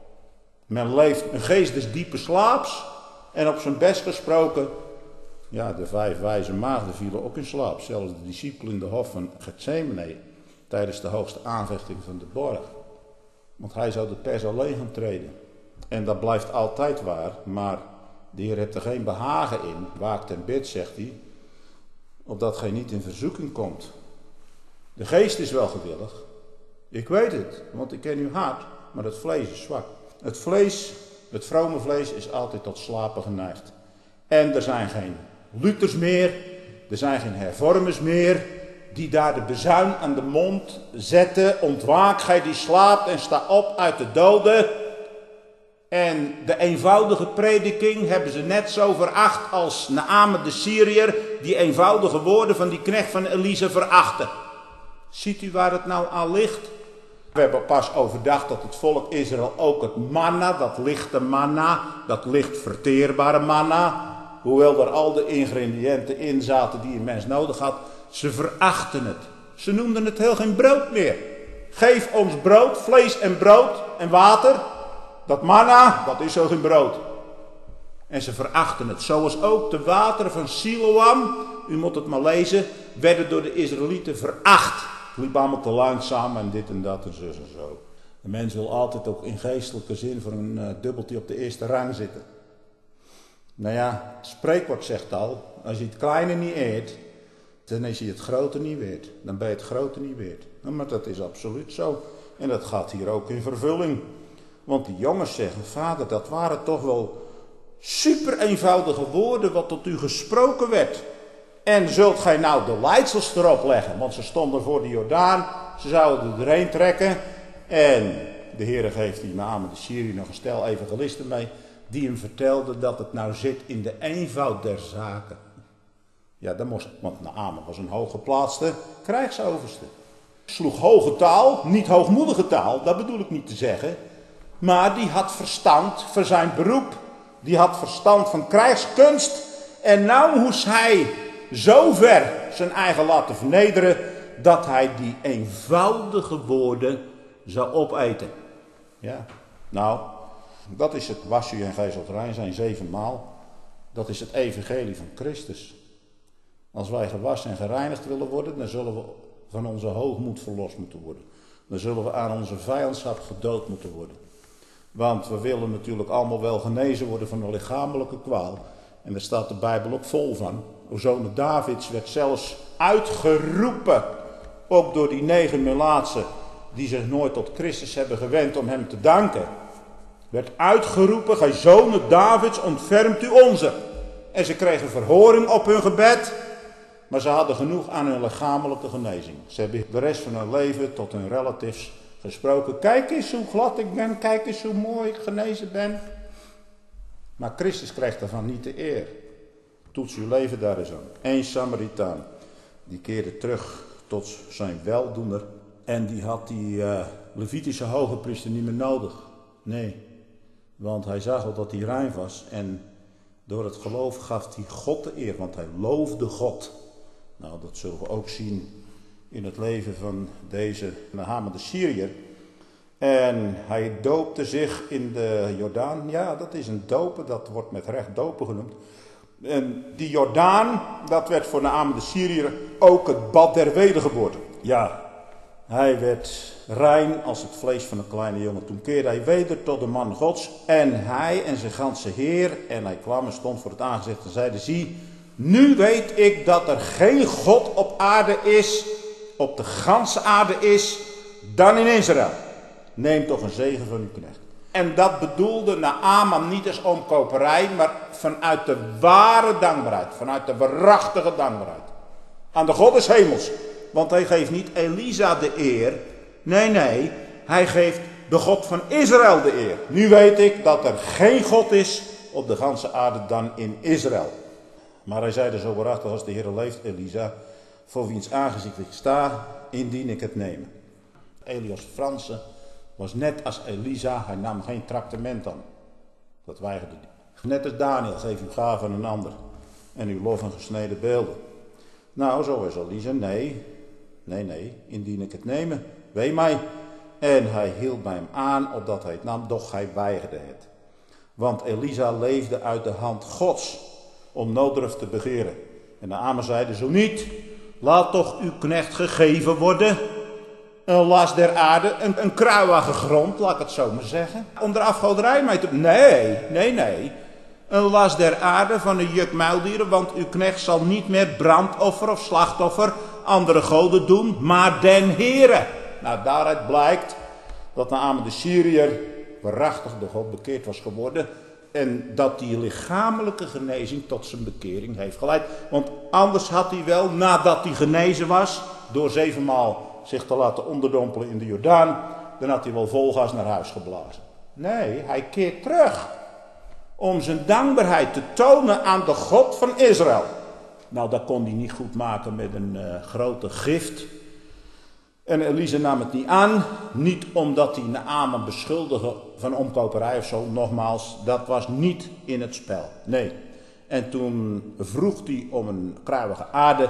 Men leeft een geest des diepe slaaps. En op zijn best gesproken. Ja, de 5 wijze maagden vielen ook in slaap. Zelfs de discipelen in de hof van Gethsemane. Tijdens de hoogste aanvechting van de borg. Want hij zou de pers alleen gaan treden. En dat blijft altijd waar. Maar de Heer heeft er geen behagen in. Waakt en bid, zegt hij. Opdat gij niet in verzoeking komt. De geest is wel gewillig. Ik weet het. Want ik ken uw hart. Maar het vlees is zwak. Het vlees, het vrome vlees is altijd tot slapen geneigd. En er zijn geen Luthers meer. Er zijn geen hervormers meer. Die daar de bezuin aan de mond zetten. Ontwaak gij die slaapt en sta op uit de doden. En de eenvoudige prediking hebben ze net zo veracht als Naaman de Syriër die eenvoudige woorden van die knecht van Elise verachtte. Ziet u waar het nou aan ligt? We hebben pas overdacht dat het volk Israël ook het manna, dat lichte manna, dat licht verteerbare manna, hoewel er al de ingrediënten in zaten die een mens nodig had, ze verachten het. Ze noemden het heel geen brood meer. Geef ons brood, vlees en brood en water. Dat manna, dat is zo geen brood. En ze verachten het. Zoals ook de wateren van Siloam, u moet het maar lezen, werden door de Israëlieten veracht. Het liep allemaal te langzaam en dit en dat en zo en zo. De mens wil altijd ook in geestelijke zin voor een dubbeltje op de eerste rang zitten. Nou ja, het spreekwoord zegt al, als je het kleine niet eet, dan is je het grote niet weert. Dan ben je het grote niet weert. Nou, maar dat is absoluut zo. En dat gaat hier ook in vervulling. Want die jongens zeggen, vader, dat waren toch wel super eenvoudige woorden wat tot u gesproken werd. En zult gij nou de leidsels erop leggen? Want ze stonden voor de Jordaan, ze zouden er doorheen trekken. En de Heer geeft die Naaman de Syriër nog een stel evangelisten mee, die hem vertelden dat het nou zit in de eenvoud der zaken. Ja, dat moest, want Naaman was een hooggeplaatste krijgsoverste. Sloeg hoge taal, niet hoogmoedige taal, dat bedoel ik niet te zeggen. Maar die had verstand voor zijn beroep. Die had verstand van krijgskunst. En nou moest hij zo ver zijn eigen laten vernederen, dat hij die eenvoudige woorden zou opeten. Ja, nou, dat is het was u en gij zult rein zijn 7 maal. Dat is het evangelie van Christus. Als wij gewassen en gereinigd willen worden, dan zullen we van onze hoogmoed verlost moeten worden. Dan zullen we aan onze vijandschap gedood moeten worden. Want we willen natuurlijk allemaal wel genezen worden van een lichamelijke kwaal. En daar staat de Bijbel ook vol van. O zoon Davids werd zelfs uitgeroepen. Ook door die 9 melaatsen die zich nooit tot Christus hebben gewend om hem te danken. Werd uitgeroepen, gij zonen Davids, ontfermt u onze. En ze kregen verhoring op hun gebed. Maar ze hadden genoeg aan hun lichamelijke genezing. Ze hebben de rest van hun leven tot hun relatives gesproken. Kijk eens hoe glad ik ben, kijk eens hoe mooi ik genezen ben. Maar Christus krijgt daarvan niet de eer. Toets uw leven daar eens aan. Eén Samaritaan, die keerde terug tot zijn weldoener. En die had die Levitische hogepriester niet meer nodig. Nee, want hij zag al dat hij rein was. En door het geloof gaf hij God de eer, want hij loofde God. Nou, dat zullen we ook zien in het leven van deze Naaman de Syriër. En hij doopte zich in de Jordaan. Ja, dat is een dopen, dat wordt met recht dopen genoemd. En die Jordaan, dat werd voor Naaman de Syriër ook het bad der wedergeboorte. Ja, hij werd rein als het vlees van een kleine jongen. Toen keerde hij weder tot de man Gods. En hij en zijn ganse heer. En hij kwam en stond voor het aangezicht en zeide: zie, nu weet ik dat er geen God op aarde is, op de ganse aarde is, dan in Israël. Neem toch een zegen van uw knecht. En dat bedoelde Naaman niet als omkoperij, maar vanuit de ware dankbaarheid. Vanuit de waarachtige dankbaarheid. Aan de God des hemels. Want hij geeft niet Elisa de eer. Nee, hij geeft de God van Israël de eer. Nu weet ik dat er geen God is op de ganse aarde dan in Israël. Maar hij zei er zo waarachtig als de Heer leeft, Elisa, voor wiens aangezicht ik sta, indien ik het neem. Elias Franse was net als Elisa, hij nam geen traktement aan. Dat weigerde hij. Net als Daniel, geef uw gave aan een ander en uw lof en gesneden beelden. Nou, zo is Elisa, nee, indien ik het nemen, wee mij. En hij hield bij hem aan, opdat hij het nam, doch hij weigerde het. Want Elisa leefde uit de hand Gods, om nooddruf te begeren. En Naaman zeide: zo niet, laat toch uw knecht gegeven worden een last der aarde, een kruiwagen grond, laat ik het zo maar zeggen. Om de afgoderij mee te... Nee. Een last der aarde van een juk muildieren, want uw knecht zal niet meer brandoffer of slachtoffer andere goden doen, maar den Heere. Nou, daaruit blijkt dat Naaman de Syriër waarachtig door God bekeerd was geworden. En dat die lichamelijke genezing tot zijn bekering heeft geleid. Want anders had hij wel, nadat hij genezen was, door 7 maal zich te laten onderdompelen in de Jordaan, dan had hij wel vol gas naar huis geblazen. Nee, hij keert terug. Om zijn dankbaarheid te tonen aan de God van Israël. Nou, dat kon hij niet goed maken met een grote gift. En Elisa nam het niet aan. Niet omdat hij Naaman beschuldigde van omkoperij of zo. Nogmaals, dat was niet in het spel. Nee. En toen vroeg hij om een kruiwige aarde.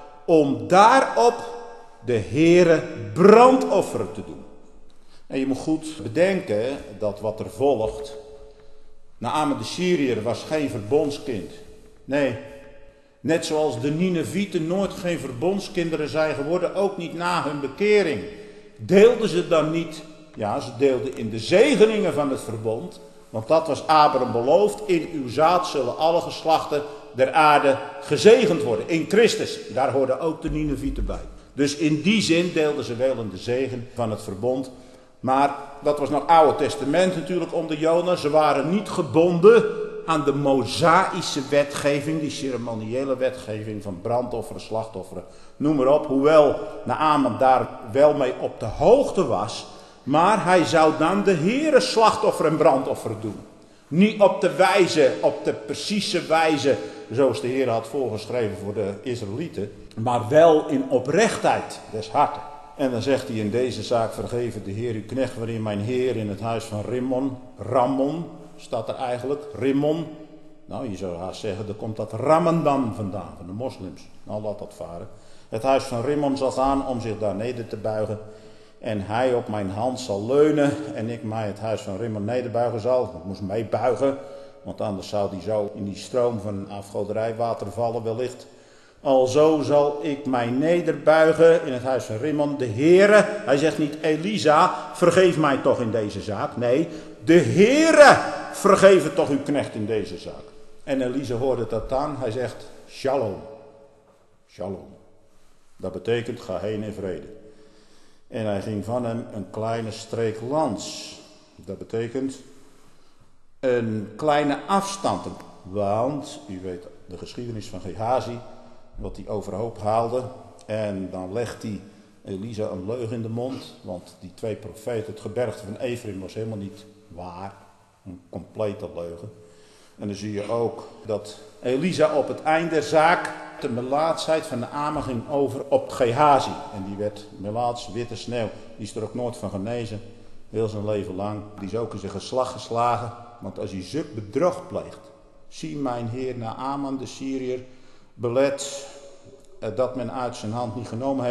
Om daarop de Heere brandofferen te doen. En je moet goed bedenken dat wat er volgt. Naaman de Syriër was geen verbondskind. Nee. Net zoals de Ninevieten nooit geen verbondskinderen zijn geworden, ook niet na hun bekering. Deelden ze dan niet? Ja, ze deelden in de zegeningen van het verbond. Want dat was Abraham beloofd. In uw zaad zullen alle geslachten der aarde gezegend worden. In Christus. Daar hoorden ook de Ninevieten bij. Dus in die zin deelden ze wel in de zegen van het verbond. Maar dat was nog Oude Testament natuurlijk onder Jona. Ze waren niet gebonden aan de Mosaïsche wetgeving, die ceremoniële wetgeving van brandofferen, slachtofferen, noem maar op. Hoewel Naaman daar wel mee op de hoogte was, maar hij zou dan de Heere slachtoffer en brandoffer doen. Niet op de precieze wijze, zoals de Heer had voorgeschreven voor de Israëlieten, maar wel in oprechtheid des harten. En dan zegt hij in deze zaak: vergeven de Heer uw knecht, waarin mijn Heer in het huis van Rammon, staat er eigenlijk, Rimmon. Nou, je zou haast zeggen, daar komt dat Ramadan vandaan, van de moslims. Nou, laat dat varen. Het huis van Rimmon zal gaan om zich daar neder te buigen. En hij op mijn hand zal leunen en ik mij het huis van Rimmon nederbuigen zal. Ik moest meebuigen, want anders zou die zo in die stroom van afgoderijwater vallen wellicht. Alzo zal ik mij nederbuigen in het huis van Rimmon. De Heere, hij zegt niet Elisa, vergeef mij toch in deze zaak. Nee, de Heere, vergeef het toch uw knecht in deze zaak. En Elisa hoorde dat aan. Hij zegt shalom. Shalom. Dat betekent ga heen in vrede. En hij ging van hem een kleine streek lands. Dat betekent een kleine afstand. Want u weet de geschiedenis van Gehazi. Wat hij overhoop haalde. En dan legt hij Elisa een leugen in de mond. Want die 2 profeten, het gebergte van Ephraim was helemaal niet waar. Een complete leugen. En dan zie je ook dat Elisa op het eind der zaak de melaatsheid van Naaman ging over op Gehazi. En die werd melaats, witte sneeuw. Die is er ook nooit van genezen. Heel zijn leven lang. Die is ook in zijn geslacht geslagen. Want als hij zulk bedrog pleegt. Zie mijn heer Naaman de Syriër belet dat men uit zijn hand niet genomen heeft.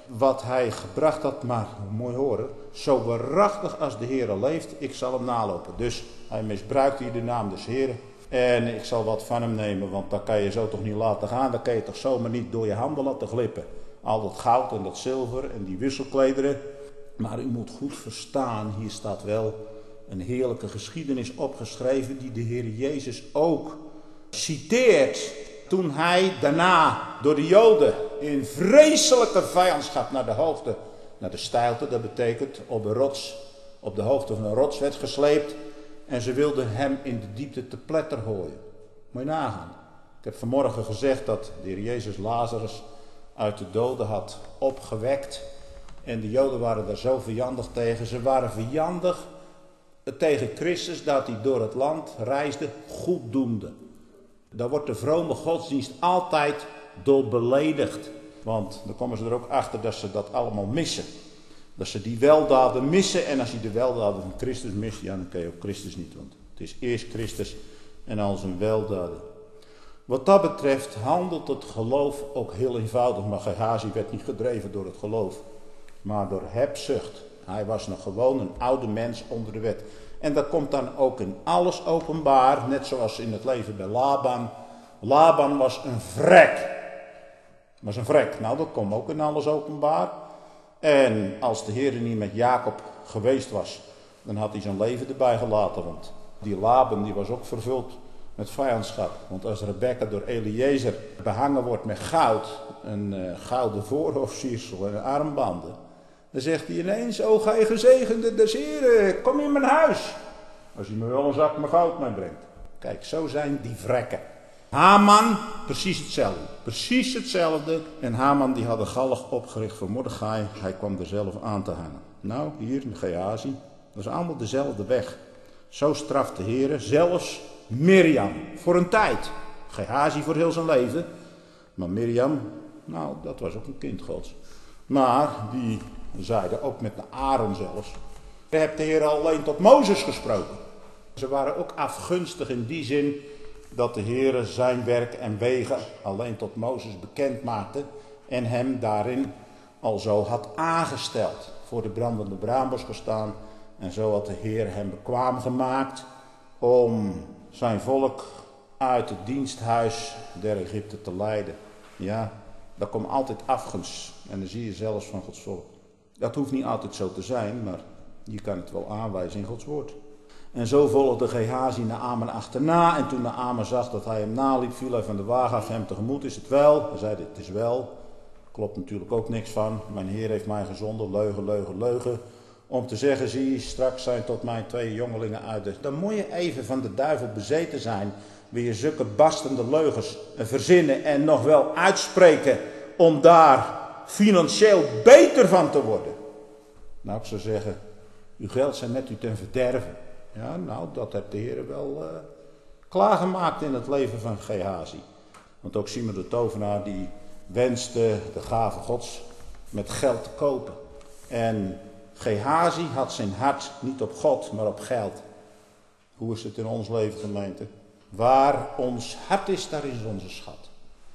wat hij gebracht had, maar mooi horen, zo waarachtig als de Heere leeft, ik zal hem nalopen. Dus hij misbruikt hier de naam des Heeren. En ik zal wat van hem nemen, want dat kan je zo toch niet laten gaan. Dat kan je toch zomaar niet door je handen laten glippen. Al dat goud en dat zilver en die wisselklederen. Maar u moet goed verstaan, hier staat wel een heerlijke geschiedenis opgeschreven die de Heer Jezus ook citeert. Toen hij daarna door de Joden in vreselijke vijandschap naar de hoogte, naar de steilte, dat betekent op een rots, op de hoogte van een rots werd gesleept. En ze wilden hem in de diepte te pletter gooien. Moet je nagaan. Ik heb vanmorgen gezegd dat de Heer Jezus Lazarus uit de doden had opgewekt. En de Joden waren daar zo vijandig tegen. Ze waren vijandig tegen Christus dat hij door het land reisde, goeddoende. Daar wordt de vrome godsdienst altijd door beledigd. Want dan komen ze er ook achter dat ze dat allemaal missen. Dat ze die weldaden missen. En als je de weldaden van Christus mist, ja, dan kun je ook Christus niet. Want het is eerst Christus en al zijn weldaden. Wat dat betreft handelt het geloof ook heel eenvoudig. Maar Gehazi werd niet gedreven door het geloof, maar door hebzucht. Hij was nog gewoon een oude mens onder de wet. En dat komt dan ook in alles openbaar. Net zoals in het leven bij Laban. Laban was een vrek. Nou, dat komt ook in alles openbaar. En als de Heer niet met Jacob geweest was, dan had hij zijn leven erbij gelaten. Want die Laban die was ook vervuld met vijandschap. Want als Rebekka door Eliezer behangen wordt met goud, een gouden voorhoofdsiersel en armbanden, dan zegt hij ineens: o gij gezegende des Heren, kom in mijn huis. Als hij me wel een zak met goud meebrengt. Kijk, zo zijn die vrekken. Haman, precies hetzelfde. En Haman die had een galg opgericht voor Mordechai. Hij kwam er zelf aan te hangen. Nou, hier in Gehazi, dat is allemaal dezelfde weg. Zo straft de Heer zelfs Mirjam voor een tijd. Gehazi voor heel zijn leven. Maar Mirjam, nou, dat was ook een kind Gods. Maar die zeiden ook met de Aaron zelfs: je hebt de Heer alleen tot Mozes gesproken. Ze waren ook afgunstig in die zin dat de Heer zijn werk en wegen alleen tot Mozes bekend maakte en hem daarin al zo had aangesteld. Voor de brandende braambos gestaan en zo had de Heer hem bekwaam gemaakt om zijn volk uit het diensthuis der Egypte te leiden. Ja, daar komt altijd afgunst en dan zie je zelfs van Gods volk. Dat hoeft niet altijd zo te zijn, maar je kan het wel aanwijzen in Gods woord. En zo volgde Gehazi Naaman achterna. En toen Naaman zag dat hij hem naliep, viel hij van de wagen af hem tegemoet. Is het wel? Hij zei: het is wel. Klopt natuurlijk ook niks van. Mijn Heer heeft mij gezonden, leugen. Om te zeggen: zie, straks zijn tot mij 2 jongelingen uit de... Dan moet je even van de duivel bezeten zijn. Wil je zulke barstende leugens verzinnen en nog wel uitspreken om daar financieel beter van te worden? Nou, ik zou zeggen, uw geld zijn met u ten verderven. Ja, nou, dat heeft de Heer wel klaargemaakt in het leven van Gehazi. Want ook Simon de tovenaar die wenste de gave Gods met geld te kopen. En Gehazi had zijn hart niet op God, maar op geld. Hoe is het in ons leven, gemeente? Waar ons hart is, daar is onze schat.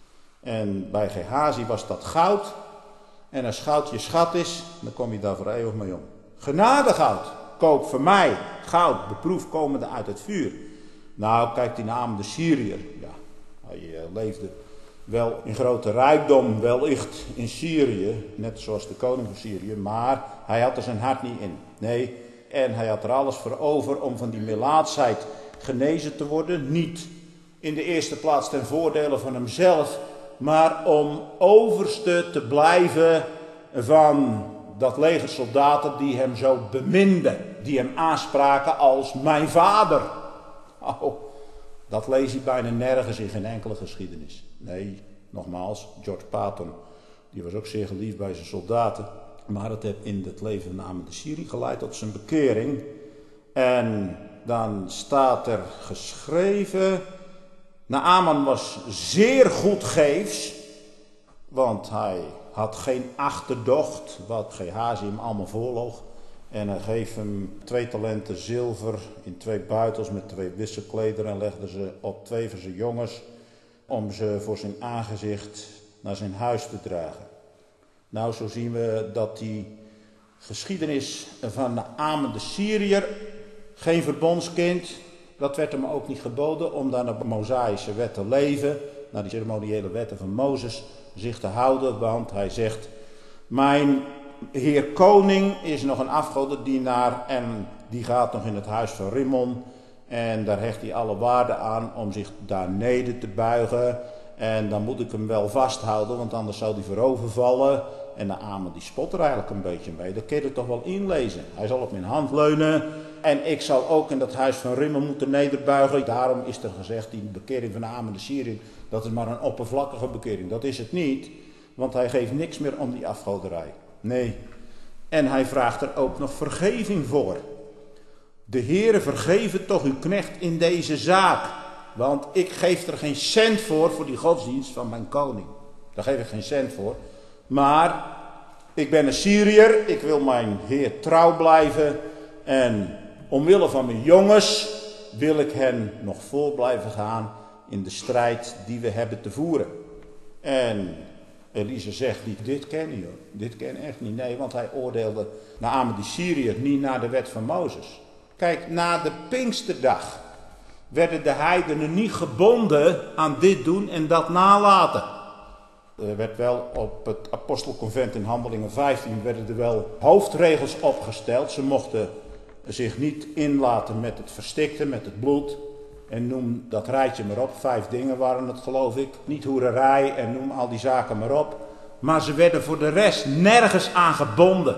En bij Gehazi was dat goud. En als goud je schat is, dan kom je daar voor eeuwig mee om. Genadegoud, koop voor mij goud, beproefd komende uit het vuur. Nou, kijk die naam de Syriër. Ja, hij leefde wel in grote rijkdom, wellicht in Syrië, net zoals de koning van Syrië, maar hij had er zijn hart niet in. Nee, en hij had er alles voor over om van die melaatsheid genezen te worden. Niet in de eerste plaats ten voordele van hemzelf, maar om overste te blijven van dat leger soldaten die hem zo beminden. Die hem aanspraken als mijn vader. Oh, dat lees je bijna nergens in geen enkele geschiedenis. Nee, nogmaals, George Patton, die was ook zeer geliefd bij zijn soldaten. Maar het heeft in het leven van Naaman de Syriër geleid tot zijn bekering. En dan staat er geschreven: Naaman was zeer goedgeefs, want hij had geen achterdocht wat Gehazi hem allemaal voorloog. En hij geeft hem 2 talenten zilver in 2 buitels met 2 wisselklederen en legde ze op 2 van zijn jongens om ze voor zijn aangezicht naar zijn huis te dragen. Nou, zo zien we dat die geschiedenis van Naaman de Syriër, geen verbondskind, dat werd hem ook niet geboden om daar naar de Mosaïsche wet te leven, naar die ceremoniële wetten van Mozes zich te houden, want hij zegt: mijn heer koning is nog een afgodendienaar en die gaat nog in het huis van Rimmon en daar hecht hij alle waarde aan om zich daar neder te buigen en dan moet ik hem wel vasthouden, want anders zou hij voorover vallen. En Naaman die spot er eigenlijk een beetje mee. Dat kun je er toch wel inlezen. Hij zal op mijn hand leunen. En ik zal ook in dat huis van Rimmon moeten nederbuigen. Daarom is er gezegd, die bekering van Naaman de Syriër, dat is maar een oppervlakkige bekering. Dat is het niet. Want hij geeft niks meer om die afgoderij. Nee. En hij vraagt er ook nog vergeving voor. De Heere vergeven toch uw knecht in deze zaak. Want ik geef er geen cent voor die godsdienst van mijn koning. Daar geef ik geen cent voor. Maar ik ben een Syriër, ik wil mijn Heer trouw blijven en omwille van mijn jongens wil ik hen nog voor blijven gaan in de strijd die we hebben te voeren. En Elisa zegt niet, dit ken je, dit ken echt niet. Nee, want hij oordeelde Naaman die Syriër niet naar de wet van Mozes. Kijk, na de Pinksterdag werden de heidenen niet gebonden aan dit doen en dat nalaten. Er werd wel op het apostelconvent in Handelingen 15 werden er wel hoofdregels opgesteld. Ze mochten zich niet inlaten met het verstikte, met het bloed. En noem dat rijtje maar op. 5 dingen waren het, geloof ik. Niet hoererij en noem al die zaken maar op. Maar ze werden voor de rest nergens aan gebonden.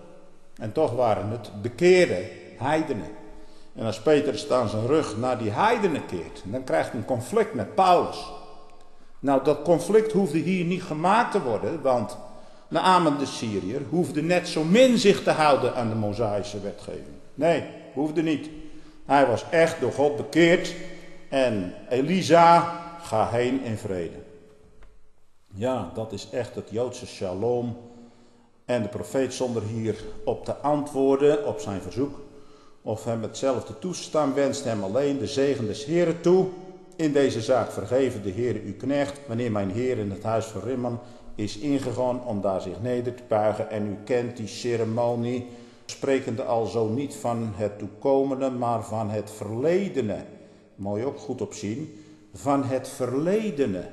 En toch waren het bekeerde heidenen. En als Petrus dan zijn rug naar die heidenen keert, dan krijgt hij een conflict met Paulus. Nou, dat conflict hoefde hier niet gemaakt te worden, want Naaman de Syriër hoefde net zo min zich te houden aan de Mosaïsche wetgeving. Nee, hoefde niet. Hij was echt door God bekeerd en Elisa, ga heen in vrede. Ja, dat is echt het Joodse shalom. En de profeet zonder hier op te antwoorden op zijn verzoek of hem hetzelfde toestaan wenst hem alleen de zegen des Heren toe. In deze zaak vergeven de Heer uw knecht, wanneer mijn Heer in het huis van Rimmon is ingegaan om daar zich neder te buigen. En u kent die ceremonie, sprekende al zo niet van het toekomende, maar van het verledene. Mooi ook goed opzien, van het verledene.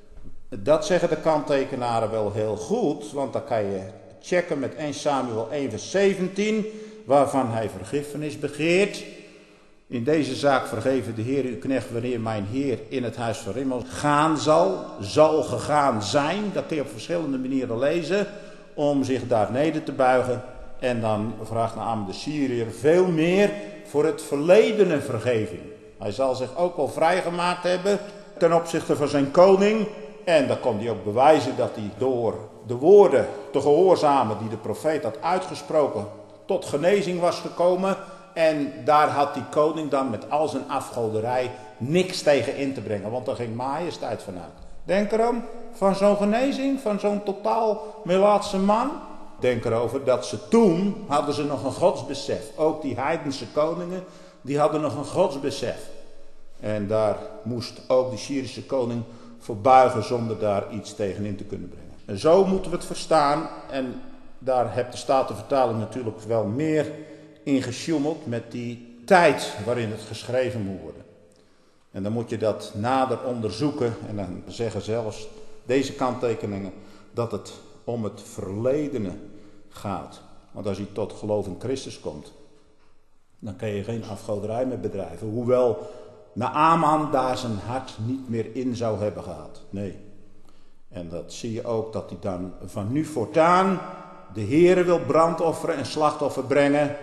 Dat zeggen de kanttekenaren wel heel goed, want dan kan je checken met 1 Samuel 1 vers 17, waarvan hij vergiffenis begeert. In deze zaak vergeven de Heer uw knecht wanneer mijn Heer in het huis van Rimmon gaan zal gegaan zijn. Dat kun je op verschillende manieren lezen, om zich daar neder te buigen. En dan vraagt Naaman de Syriër veel meer voor het verledene vergeving. Hij zal zich ook wel vrijgemaakt hebben ten opzichte van zijn koning. En dan kon hij ook bewijzen dat hij door de woorden te gehoorzamen die de profeet had uitgesproken tot genezing was gekomen. En daar had die koning dan met al zijn afgoderij niks tegen in te brengen, want er ging majesteit vanuit. Denk erom, van zo'n genezing, van zo'n totaal melaatse man. Denk erover dat ze toen, hadden ze nog een godsbesef. Ook die heidense koningen, die hadden nog een godsbesef. En daar moest ook die Syrische koning voor buigen zonder daar iets tegen in te kunnen brengen. En zo moeten we het verstaan. En daar heeft de Statenvertaling natuurlijk wel meer in gesjoemeld met die tijd waarin het geschreven moet worden. En dan moet je dat nader onderzoeken. En dan zeggen zelfs deze kanttekeningen dat het om het verledene gaat. Want als je tot geloof in Christus komt, dan kan je geen afgoderij meer bedrijven. Hoewel Naaman daar zijn hart niet meer in zou hebben gehad. Nee. En dat zie je ook dat hij dan van nu voortaan de Heere wil brandofferen en slachtoffer brengen.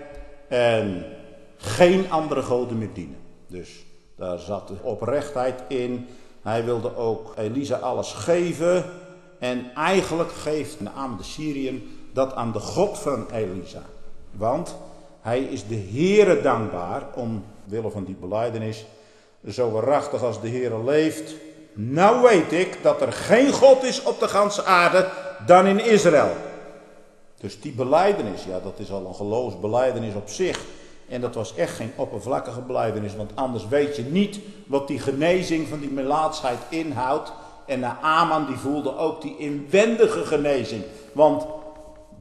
En geen andere goden meer dienen. Dus daar zat de oprechtheid in. Hij wilde ook Elisa alles geven. En eigenlijk geeft Naaman de Syriër dat aan de God van Elisa. Want hij is de Heere dankbaar, omwille van die belijdenis. Zo waarachtig als de Heere leeft. Nou weet ik dat er geen God is op de ganse aarde dan in Israël. Dus die belijdenis, ja, dat is al een geloofsbelijdenis op zich. En dat was echt geen oppervlakkige belijdenis, want anders weet je niet wat die genezing van die melaatsheid inhoudt. En Naaman die voelde ook die inwendige genezing. Want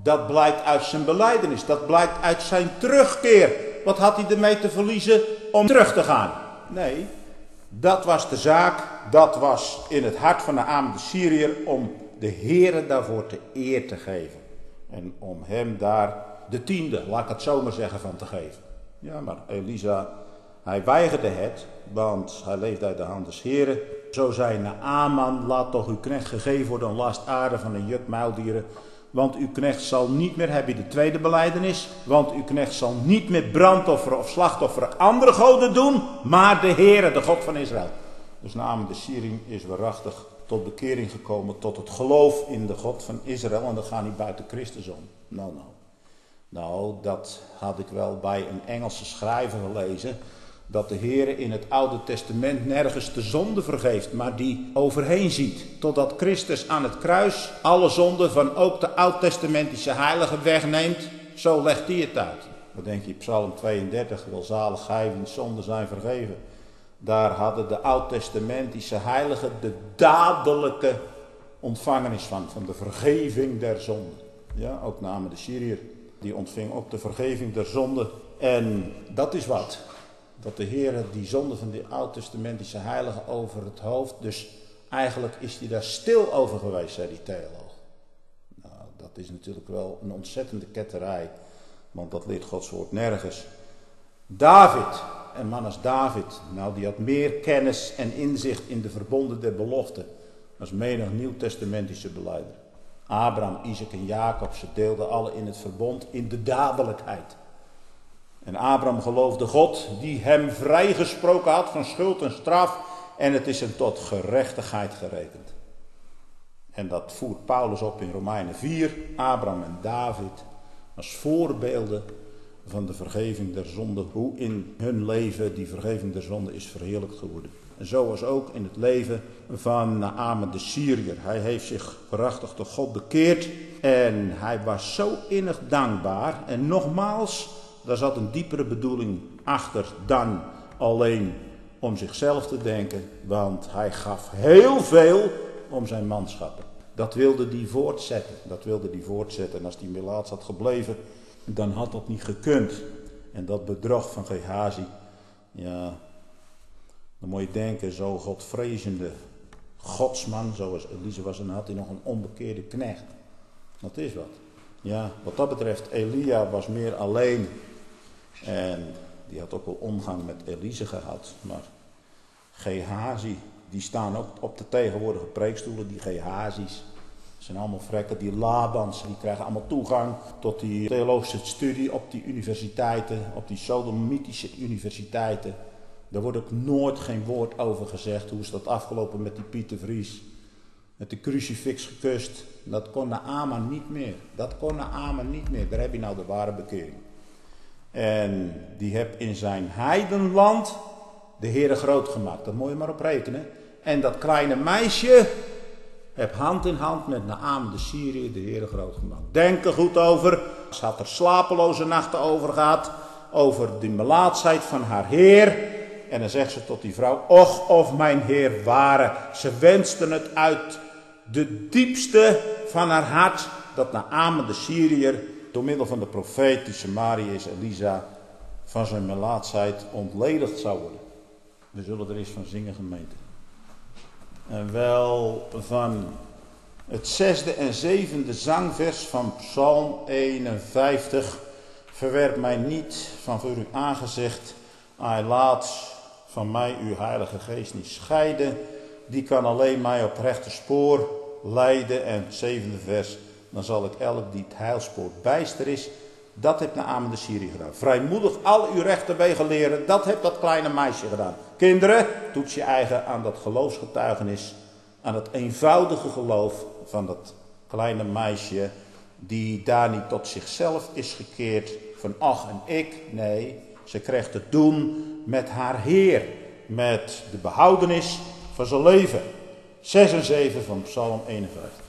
Dat blijkt uit zijn belijdenis. Dat blijkt uit zijn terugkeer. Wat had hij ermee te verliezen om terug te gaan? Nee, dat was de zaak. Dat was in het hart van Naaman de Syriër om de Heere daarvoor te eer te geven. En om hem daar de 10e, laat ik het zo maar zeggen, van te geven. Ja, maar Elisa, hij weigerde het, want hij leefde uit de hand des Heeren. Zo zei Naaman, laat toch uw knecht gegeven worden een last aarde van een juk muildieren. Want uw knecht zal niet meer, heb je de tweede belijdenis, want uw knecht zal niet meer brandofferen of slachtofferen andere goden doen, maar de Heere, de God van Israël. Dus Naaman de Syriër is waarachtig tot bekering gekomen, tot het geloof in de God van Israël. En dat gaat niet buiten Christus om. Nou, dat had ik wel bij een Engelse schrijver gelezen. Dat de Heer in het Oude Testament nergens de zonde vergeeft, maar die overheen ziet. Totdat Christus aan het kruis alle zonden van ook de Oud-testamentische heiligen wegneemt. Zo legt hij het uit. Wat denk je, Psalm 32, welzalig gij wiens zonden zijn vergeven. Daar hadden de Oud-testamentische heiligen de dadelijke ontvangenis van de vergeving der zonden. Ja, ook Naaman de Syriër, die ontving ook de vergeving der zonden. En dat is wat. Dat de Heer die zonde van de Oud-testamentische heiligen over het hoofd, dus eigenlijk is hij daar stil over geweest, zei die theoloog. Nou, dat is natuurlijk wel een ontzettende ketterij, want dat leert Gods woord nergens. David, een man als David, nou die had meer kennis en inzicht in de verbonden der belofte als menig nieuwtestamentische belijder. Abraham, Isaac en Jacob, ze deelden alle in het verbond in de dadelijkheid. En Abraham geloofde God die hem vrijgesproken had van schuld en straf en het is hem tot gerechtigheid gerekend. En dat voert Paulus op in Romeinen 4, Abraham en David als voorbeelden van de vergeving der zonde, hoe in hun leven die vergeving der zonde is verheerlijkt geworden. En zo was ook in het leven van Naaman de Syriër. Hij heeft zich waarachtig tot God bekeerd en hij was zo innig dankbaar. En nogmaals, daar zat een diepere bedoeling achter dan alleen om zichzelf te denken, want hij gaf heel veel om zijn manschappen. Dat wilde hij voortzetten. En als die melaats had gebleven, dan had dat niet gekund. En dat bedrog van Gehazi, ja, dan moet je denken, zo godvrezende godsman, zoals Elisa was, en dan had hij nog een onbekeerde knecht. Dat is wat. Ja, wat dat betreft, Elia was meer alleen. En die had ook wel omgang met Elise gehad. Maar Gehazi, die staan ook op de tegenwoordige preekstoelen, die Gehazis. zijn allemaal vrekken, die Labans, die krijgen allemaal toegang tot die theologische studie op die universiteiten, op die sodomitische universiteiten. Daar wordt ook nooit geen woord over gezegd. Hoe is dat afgelopen met die Pieter Vries? Met de crucifix gekust. Dat kon Naaman niet meer. Daar heb je nou de ware bekering. En die heb in zijn heidenland de Heere groot gemaakt. Dat moet je maar op rekenen. En dat kleine meisje heb hand in hand met Naaman de Syriër de Heere groot gemaakt. Denk er goed over. Ze had er slapeloze nachten over gehad. Over de melaatsheid van haar Heer. En dan zegt ze tot die vrouw: och, of mijn Heer ware. Ze wenste het uit de diepste van haar hart dat Naaman de Syriër door middel van de profeet die Samaria is, Elisa, van zijn melaatsheid ontledigd zou worden. We zullen er eens van zingen, gemeente. En wel van het 6e en 7e zangvers van Psalm 51. Verwerp mij niet van voor uw aangezicht. Hij laat van mij uw heilige geest niet scheiden. Die kan alleen mij op het rechte spoor leiden. En het 7e vers. Dan zal ik elk die het heilspoor bijster is. Dat heeft Naaman de Syriër gedaan. Vrijmoedig al uw rechte wegen leren. Dat heeft dat kleine meisje gedaan. Kinderen, toets je eigen aan dat geloofsgetuigenis. Aan het eenvoudige geloof van dat kleine meisje. Die daar niet tot zichzelf is gekeerd. Van ach en ik. Nee, ze kreeg te doen met haar Heer. Met de behoudenis van zijn leven. 6 en 7 van Psalm 51.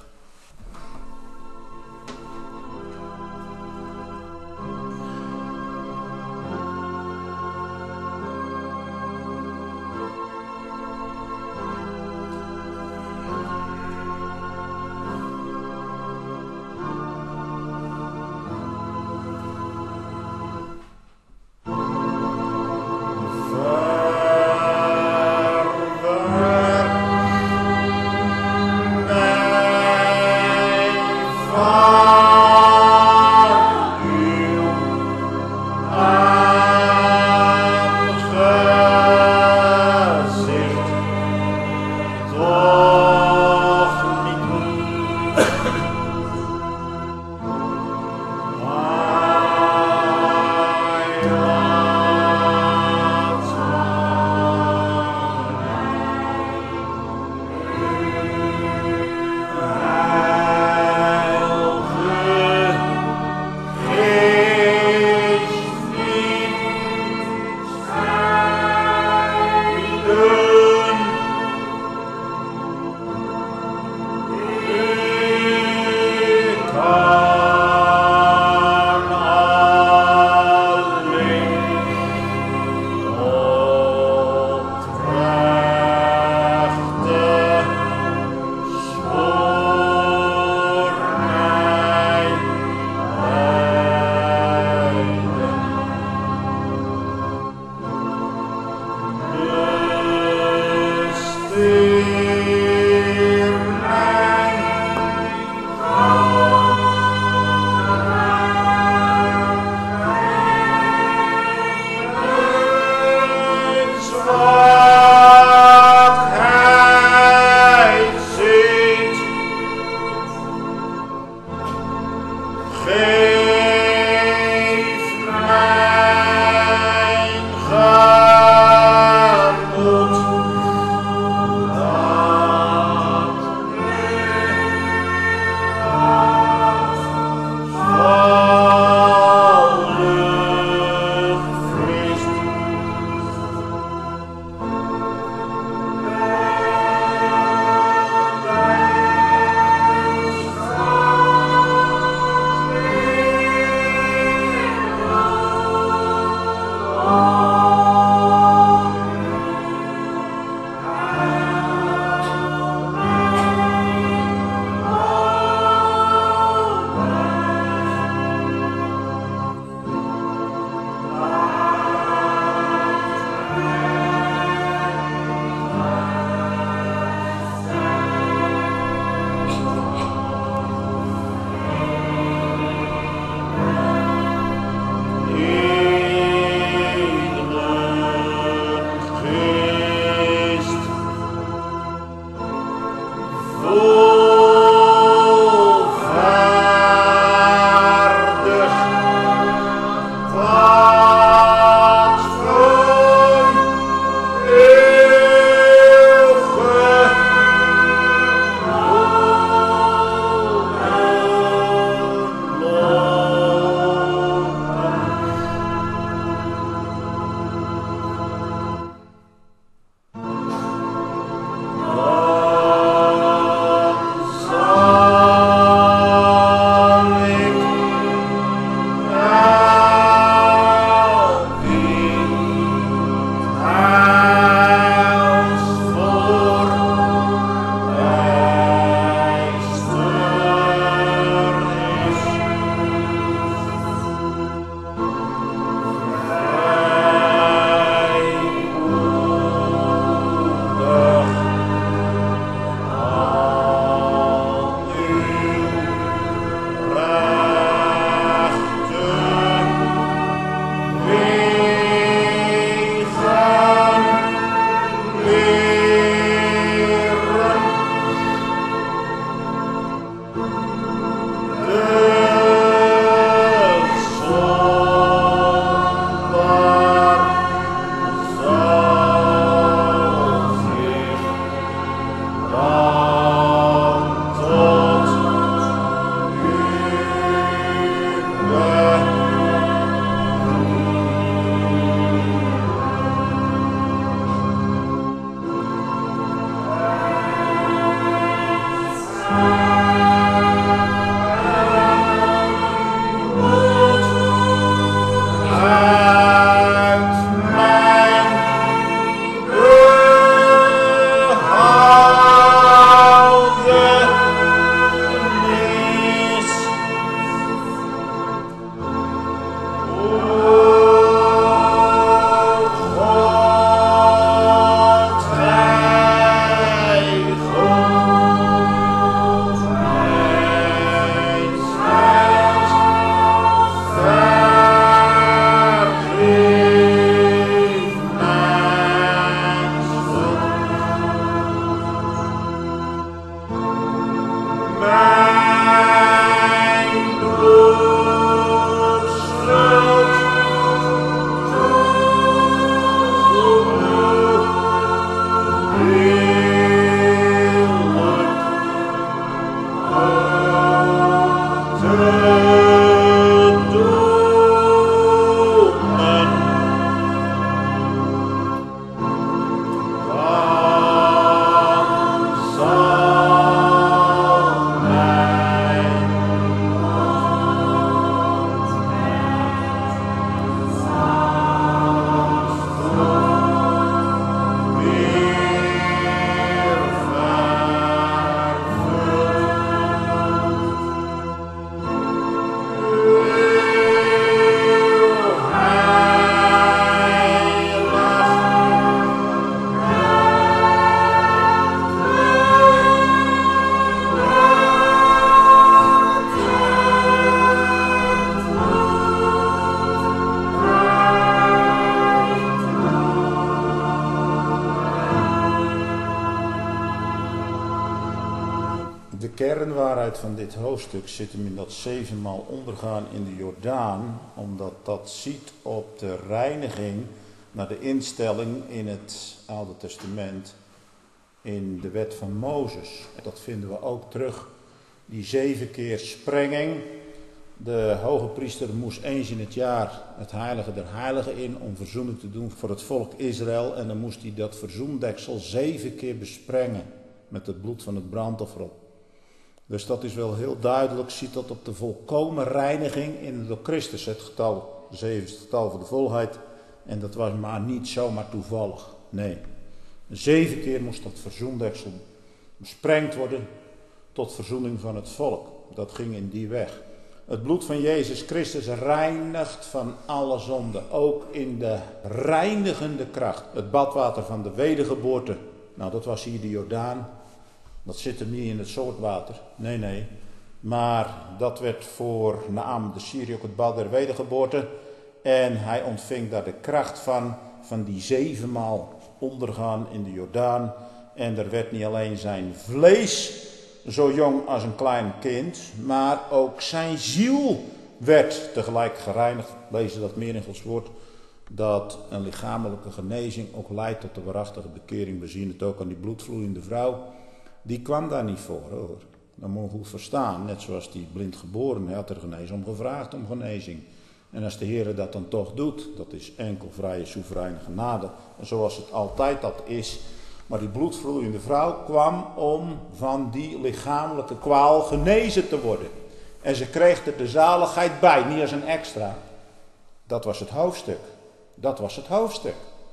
De kernwaarheid van dit hoofdstuk zit hem in dat 7-maal ondergaan in de Jordaan, omdat dat ziet op de reiniging naar de instelling in het Oude Testament in de wet van Mozes. Dat vinden we ook terug, die 7 keer sprenging. De hoge priester moest eens in het jaar het heilige der heiligen in om verzoening te doen voor het volk Israël. En dan moest hij dat verzoendeksel 7 keer besprengen met het bloed van het brandoffer op. Dus dat is wel heel duidelijk, ziet dat op de volkomen reiniging in door Christus. Het getal 7 is het getal van de volheid en dat was maar niet zomaar toevallig. Nee, 7 keer moest dat verzoendeksel besprengd worden tot verzoening van het volk. Dat ging in die weg. Het bloed van Jezus Christus reinigt van alle zonde, ook in de reinigende kracht. Het badwater van de wedergeboorte, nou dat was hier de Jordaan. Dat zit hem niet in het soort water. Nee. Maar dat werd voor Naaman de Syriër ook het bad der wedergeboorte. En hij ontving daar de kracht van die 7-maal ondergaan in de Jordaan. En er werd niet alleen zijn vlees zo jong als een klein kind, maar ook zijn ziel werd tegelijk gereinigd. Lezen dat meer in Gods woord. Dat een lichamelijke genezing ook leidt tot de waarachtige bekering. We zien het ook aan die bloedvloeiende vrouw. Die kwam daar niet voor, hoor. Dat moet je goed verstaan. Net zoals die blind geboren, hij had er genezen om gevraagd om genezing. En als de Heer dat dan toch doet, dat is enkel vrije soevereine genade. En zoals het altijd dat is. Maar die bloedvloeiende vrouw kwam om van die lichamelijke kwaal genezen te worden. En ze kreeg er de zaligheid bij, niet als een extra. Dat was het hoofdstuk. Dat was het hoofdstuk.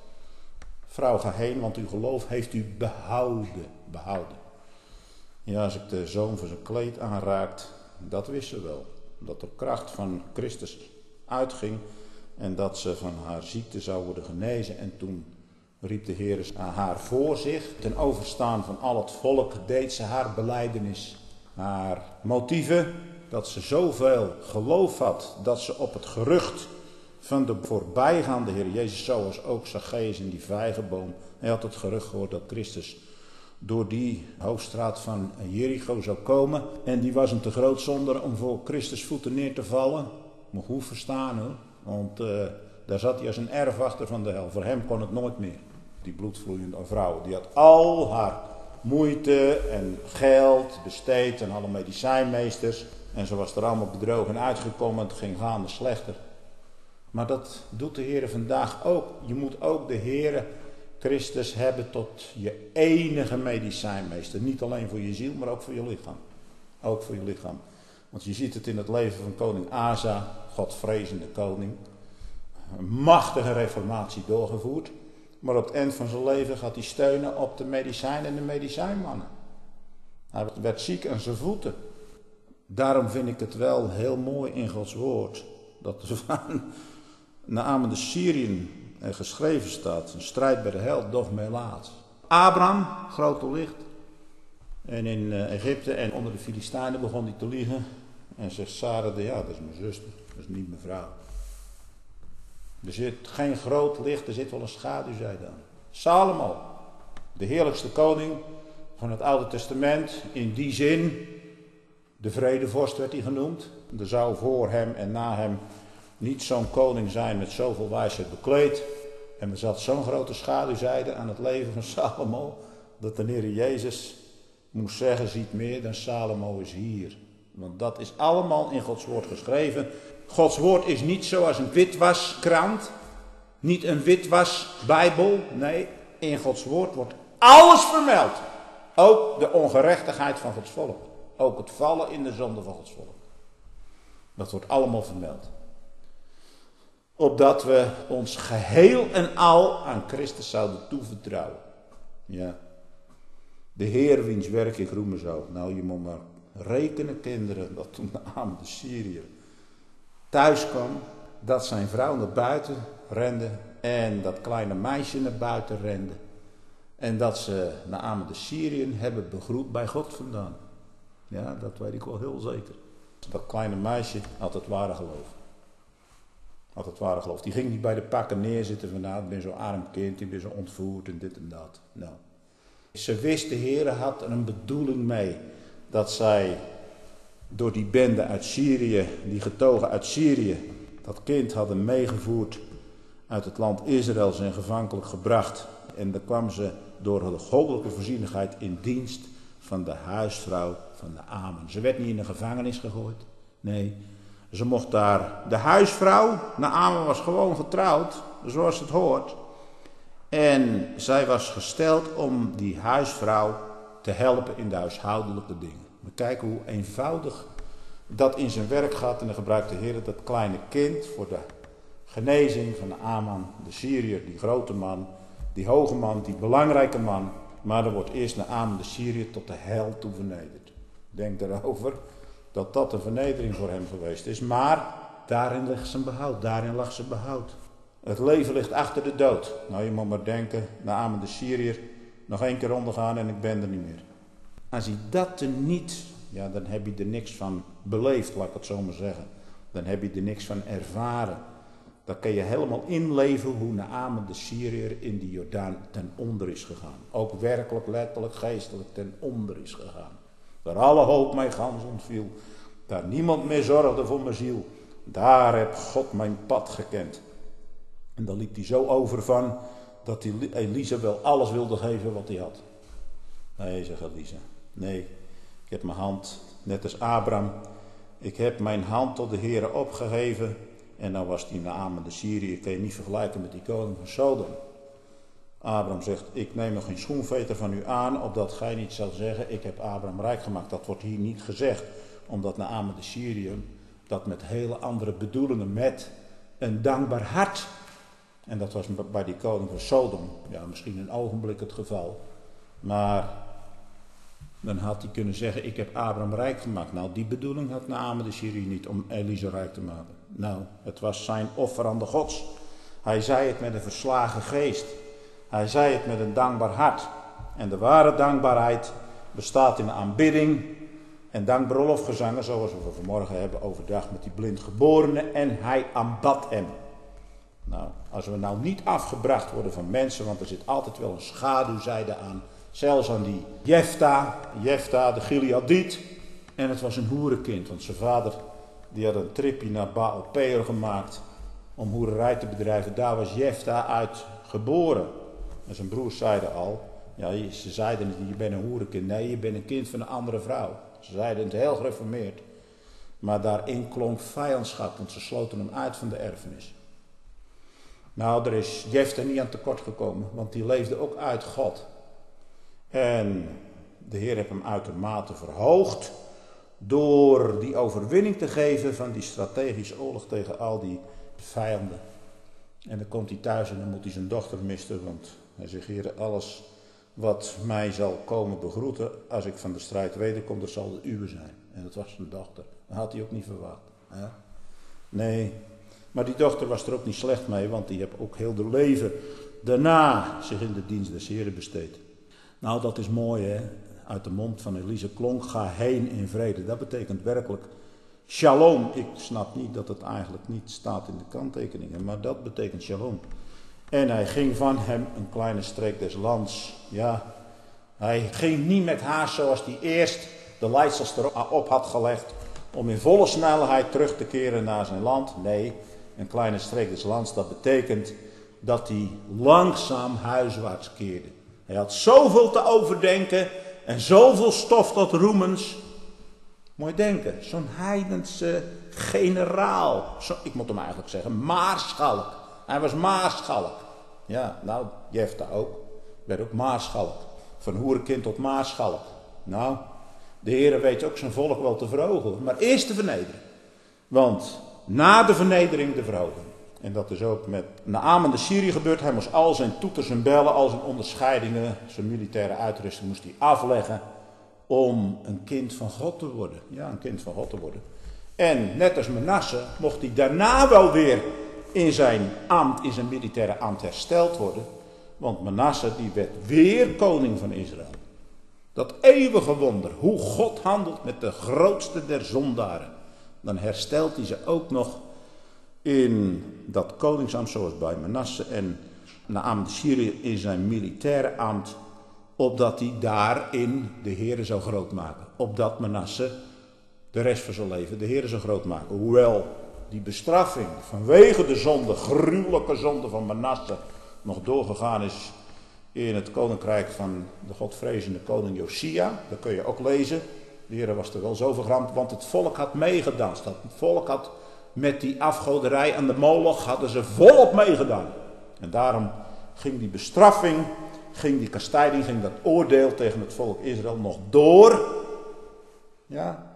Vrouw, ga heen, want uw geloof heeft u behouden. Ja, als ik de zoon van zijn kleed aanraakt, dat wist ze wel. Dat de kracht van Christus uitging en dat ze van haar ziekte zou worden genezen. En toen riep de Heer haar voor zich. Ten overstaan van al het volk deed ze haar belijdenis, haar motieven. Dat ze zoveel geloof had, dat ze op het gerucht van de voorbijgaande Heer Jezus, zoals ook Zacchaeus in die vijgenboom. Hij had het gerucht gehoord dat Christus door die hoofdstraat van Jericho zou komen. En die was een te groot zonde om voor Christus voeten neer te vallen. Moet goed verstaan, hoor. Want daar zat hij als een erfwachter van de hel. Voor hem kon het nooit meer. Die bloedvloeiende vrouw. Die had al haar moeite en geld besteed aan alle medicijnmeesters. En ze was er allemaal bedrogen uitgekomen. Het ging gaande slechter. Maar dat doet de Heer vandaag ook. Je moet ook de Heer Christus hebben tot je enige medicijnmeester. Niet alleen voor je ziel, maar ook voor je lichaam. Ook voor je lichaam. Want je ziet het in het leven van koning Asa, Godvrezende koning. Een machtige reformatie doorgevoerd. Maar op het eind van zijn leven gaat hij steunen op de medicijnen en de medicijnmannen. Hij werd ziek aan zijn voeten. Daarom vind ik het wel heel mooi in Gods woord. Dat er van Naaman de Syriër geschreven staat. Een strijd bij de held, doch melaat. Abraham, grote licht. En in Egypte en onder de Filistijnen begon hij te liegen. En zegt Sarah, ja, dat is mijn zuster, dat is niet mijn vrouw. Er zit geen groot licht, er zit wel een schaduw, zei dan. Salomo, de heerlijkste koning van het Oude Testament, in die zin De vredevorst werd hij genoemd. Er zou voor hem en na hem niet zo'n koning zijn met zoveel wijsheid bekleed. En er zat zo'n grote schaduwzijde aan het leven van Salomo, dat de Heer Jezus moest zeggen, ziet meer dan Salomo is hier. Want dat is allemaal in Gods woord geschreven. Gods woord is niet zoals een witwaskrant, niet een witwasbijbel. Nee, in Gods woord wordt alles vermeld. Ook de ongerechtigheid van Gods volk. Ook het vallen in de zonde van Gods volk. Dat wordt allemaal vermeld. Opdat we ons geheel en al aan Christus zouden toevertrouwen. Ja. De Heer wiens werk ik roemen zou. Nou, je moet maar rekenen, kinderen, dat toen Naaman de Syriër thuis kwam, dat zijn vrouw naar buiten rende en dat kleine meisje naar buiten rende. En dat ze Naaman de Syriër hebben begroet bij God vandaan. Ja, dat weet ik wel heel zeker. Dat kleine meisje had het ware geloof. Had het ware geloof. Die ging niet bij de pakken neerzitten van nou, ik ben zo'n arm kind, ik ben zo ontvoerd en dit en dat. Nou. Ze wist, de Heer had er een bedoeling mee. Dat zij door die bende uit Syrië, die getogen uit Syrië, dat kind hadden meegevoerd uit het land Israël, zijn gevankelijk gebracht. En dan kwam ze door de goddelijke voorzienigheid in dienst van de huisvrouw van Naaman. Ze werd niet in de gevangenis gegooid. Nee, ze mocht daar. De huisvrouw, Naaman was gewoon getrouwd, zoals het hoort. En zij was gesteld om die huisvrouw te helpen in de huishoudelijke dingen. We kijken hoe eenvoudig dat in zijn werk gaat. En dan gebruikt de Heer dat kleine kind voor de genezing van Naaman, de Syriër, die grote man, die hoge man, die belangrijke man. Maar dan wordt eerst Naaman de Syriër tot de hel toe vernederd. Denk erover dat dat een vernedering voor hem geweest is. Maar daarin ligt zijn behoud, daarin lag zijn behoud. Het leven ligt achter de dood. Nou, je moet maar denken, Naaman de Syriër, nog 1 keer ondergaan en ik ben er niet meer. Als hij dat er niet, ja, dan heb je er niks van beleefd, laat ik het zo maar zeggen. Dan heb je er niks van ervaren. Dan kan je helemaal inleven hoe Naaman de Syriër in die Jordaan ten onder is gegaan. Ook werkelijk, letterlijk, geestelijk ten onder is gegaan. Daar alle hoop mij gans ontviel. Daar niemand meer zorgde voor mijn ziel. Daar heb God mijn pad gekend. En dan liep hij zo over van dat die Elisa wel alles wilde geven wat hij had. Nee, zegt Elisa. Nee, ik heb mijn hand, net als Abraham. Ik heb mijn hand tot de Heere opgegeven. En dan was die Naaman de Syriër, kan je niet vergelijken met die koning van Sodom. Abraham zegt, ik neem nog geen schoenveter van u aan, opdat gij niet zal zeggen, ik heb Abraham rijk gemaakt. Dat wordt hier niet gezegd, omdat Naaman de Syriër dat met hele andere bedoelingen, met een dankbaar hart. En dat was bij die koning van Sodom, ja, misschien een ogenblik het geval. Maar dan had hij kunnen zeggen, ik heb Abraham rijk gemaakt. Nou, die bedoeling had Naaman de Syriër niet, om Elisa rijk te maken. Nou, het was zijn offer aan de Gods. Hij zei het met een verslagen geest. Hij zei het met een dankbaar hart. En de ware dankbaarheid bestaat in aanbidding en dankbrolofgezangen, zoals we vanmorgen hebben overdag met die blindgeborene. En hij aanbad hem. Nou, als we nou niet afgebracht worden van mensen, want er zit altijd wel een schaduwzijde aan. Zelfs aan die Jefta de Gileadiet. En het was een hoerenkind, want zijn vader die had een tripje naar Baal Peor gemaakt om hoererij te bedrijven. Daar was Jefta uit geboren. En zijn broers zeiden al, ja, ze zeiden niet, je bent een hoerenkind. Nee, je bent een kind van een andere vrouw. Ze zeiden het heel gereformeerd. Maar daarin klonk vijandschap, want ze sloten hem uit van de erfenis. Nou, daar is Jefta niet aan tekort gekomen, want die leefde ook uit God. En de Heer heeft hem uitermate verhoogd door die overwinning te geven van die strategische oorlog tegen al die vijanden. En dan komt hij thuis en dan moet hij zijn dochter misten, want hij zegt, Heer, alles wat mij zal komen begroeten, als ik van de strijd wederkom, dat zal de uwe zijn. En dat was zijn dochter. Dat had hij ook niet verwacht. Ja? Nee, maar die dochter was er ook niet slecht mee, want die heeft ook heel de leven daarna zich in de dienst des Heren besteed. Nou, dat is mooi, hè. Uit de mond van Elisa klonk, ga heen in vrede. Dat betekent werkelijk shalom. Ik snap niet dat het eigenlijk niet staat in de kanttekeningen, maar dat betekent shalom. En hij ging van hem een kleine streek des lands. Ja, hij ging niet met haar zoals hij eerst de leidsels erop had gelegd om in volle snelheid terug te keren naar zijn land. Nee, een kleine streek des lands, dat betekent dat hij langzaam huiswaarts keerde. Hij had zoveel te overdenken en zoveel stof tot roemens. Moet je denken, zo'n heidense generaal, ik moet hem eigenlijk zeggen, maarschalk. Hij was maarschalk. Ja, nou, Jefta ook, werd ook maarschalk. Van hoerenkind tot maarschalk. Nou, de Heere weet ook zijn volk wel te verhogen, maar eerst te vernederen. Want na de vernedering de verhoging. En dat is ook met Naaman de Syrië gebeurd. Hij moest al zijn toeters en bellen, al zijn onderscheidingen, zijn militaire uitrusting moest hij afleggen om een kind van God te worden. Ja, een kind van God te worden. En net als Manasse mocht hij daarna wel weer in zijn ambt, in zijn militaire ambt hersteld worden. Want Manasse die werd weer koning van Israël. Dat eeuwige wonder, hoe God handelt met de grootste der zondaren. Dan herstelt hij ze ook nog in dat koningsambt zoals bij Manasse en Naaman de Syriër in zijn militaire ambt. Opdat hij daarin de Heere zou groot maken. Opdat Manasse de rest van zijn leven de Heere zou groot maken. Hoewel die bestraffing vanwege de zonde, gruwelijke zonde van Manasse, nog doorgegaan is in het koninkrijk van de godvrezende koning Josia. Dat kun je ook lezen. De Heere was er wel zo vergramd, want het volk had meegedanst. Het volk had met die afgoderij aan de Moloch, hadden ze volop meegedaan. En daarom ging die bestraffing, ging die kastijding, ging dat oordeel tegen het volk Israël nog door. Ja.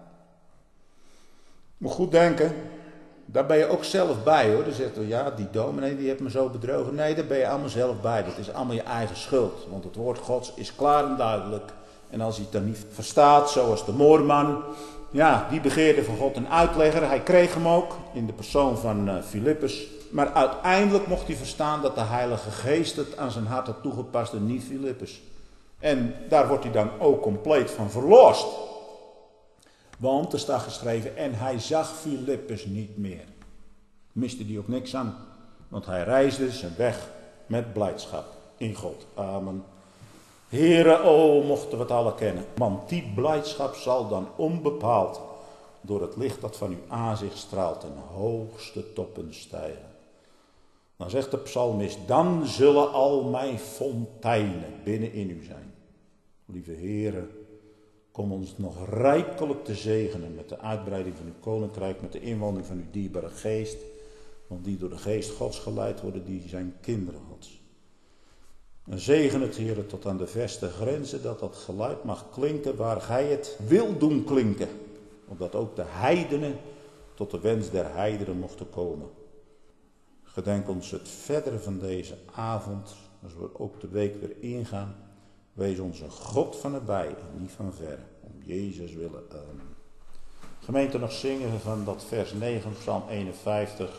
Moet goed denken. Daar ben je ook zelf bij hoor. Dan zegt hij, ja, die dominee die heeft me zo bedrogen. Nee, daar ben je allemaal zelf bij. Dat is allemaal je eigen schuld. Want het woord Gods is klaar en duidelijk. En als hij het dan niet verstaat, zoals de moorman. Ja, die begeerde van God een uitlegger. Hij kreeg hem ook in de persoon van Filippus. Maar uiteindelijk mocht hij verstaan dat de Heilige Geest het aan zijn hart had toegepast en niet Filippus. En daar wordt hij dan ook compleet van verlost. Want er staat geschreven, en hij zag Filippus niet meer. Miste hij ook niks aan, want hij reisde zijn weg met blijdschap in God. Amen. Heere, o, mochten we het alle kennen. Want die blijdschap zal dan onbepaald door het licht dat van uw aanzicht straalt ten hoogste toppen stijgen. Dan zegt de psalmist, dan zullen al mijn fonteinen binnen in u zijn. Lieve Heere, kom ons nog rijkelijk te zegenen met de uitbreiding van uw koninkrijk, met de inwoning van uw dierbare geest. Want die door de geest Gods geleid worden, die zijn kinderen Gods. En zegen het, Heere, tot aan de verste grenzen, dat dat geluid mag klinken waar gij het wil doen klinken. Opdat ook de heidenen tot de wens der heidenen mochten komen. Gedenk ons het verdere van deze avond, als we ook de week weer ingaan. Wees ons een God van nabij en niet van ver. Om Jezus willen. Amen. Gemeente, nog zingen we van dat vers 9, Psalm 51.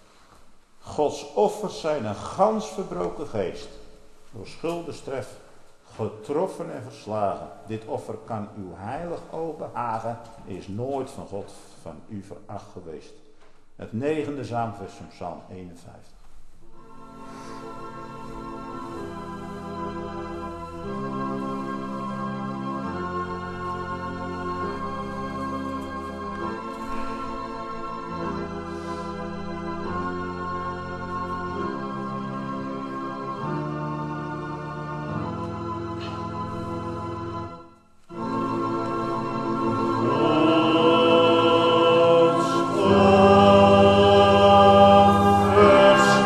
Gods offers zijn een gans verbroken geest. Door schuldenstref getroffen en verslagen. Dit offer kan uw heilig oog behagen. Is nooit van God van u veracht geweest. Het 9e zaamvers van Psalm 51. Yes.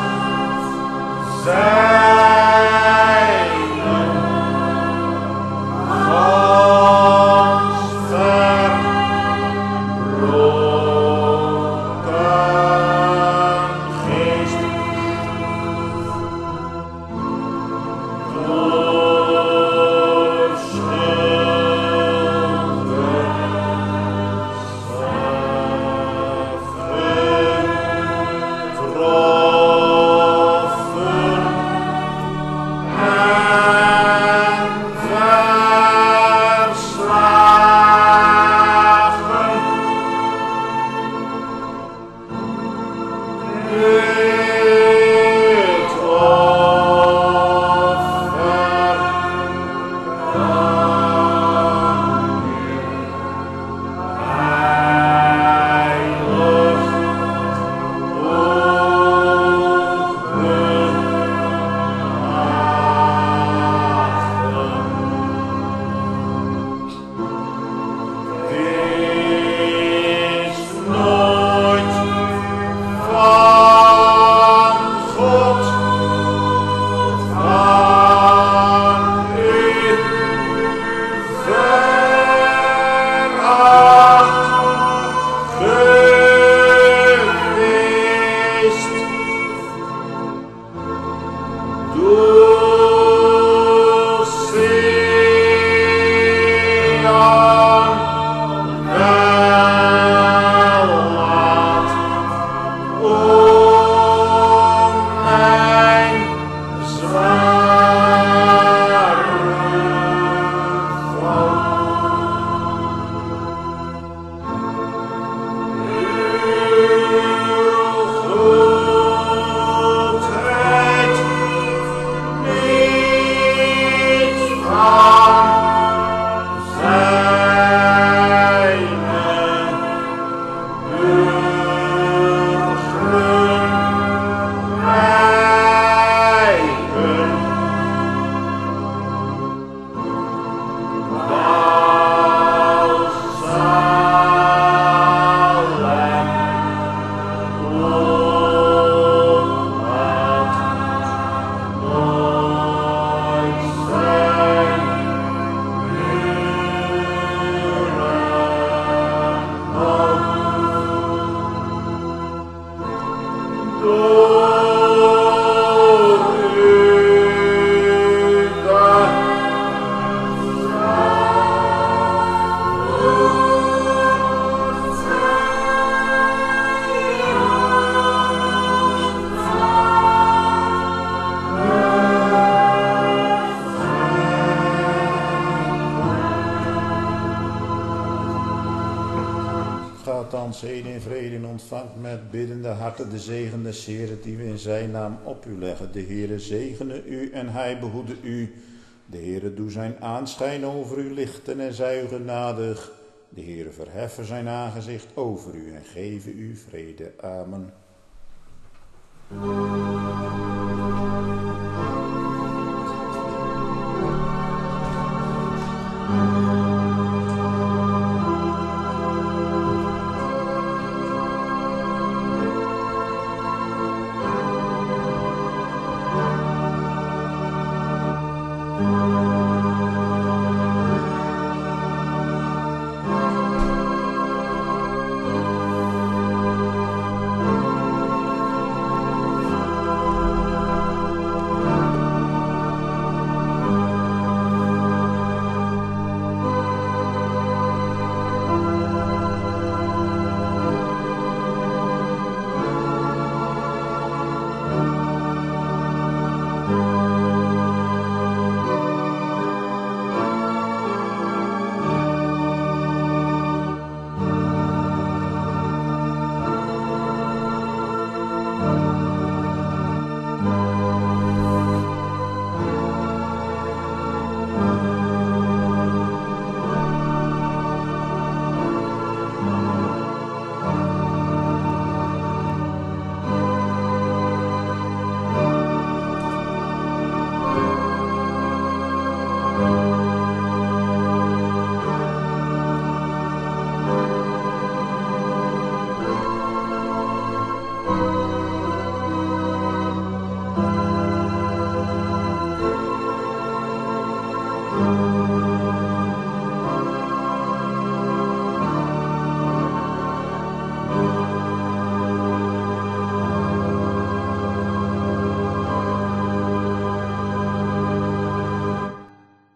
Gaat dan zeden in vrede en ontvangt met biddende harten de zegen des Heeren die we in zijn naam op u leggen. De Heere zegene u en hij behoede u. De Heere doe zijn aanschijn over u lichten en zij u genadig. De Heere verheffen zijn aangezicht over u en geven u vrede. Amen.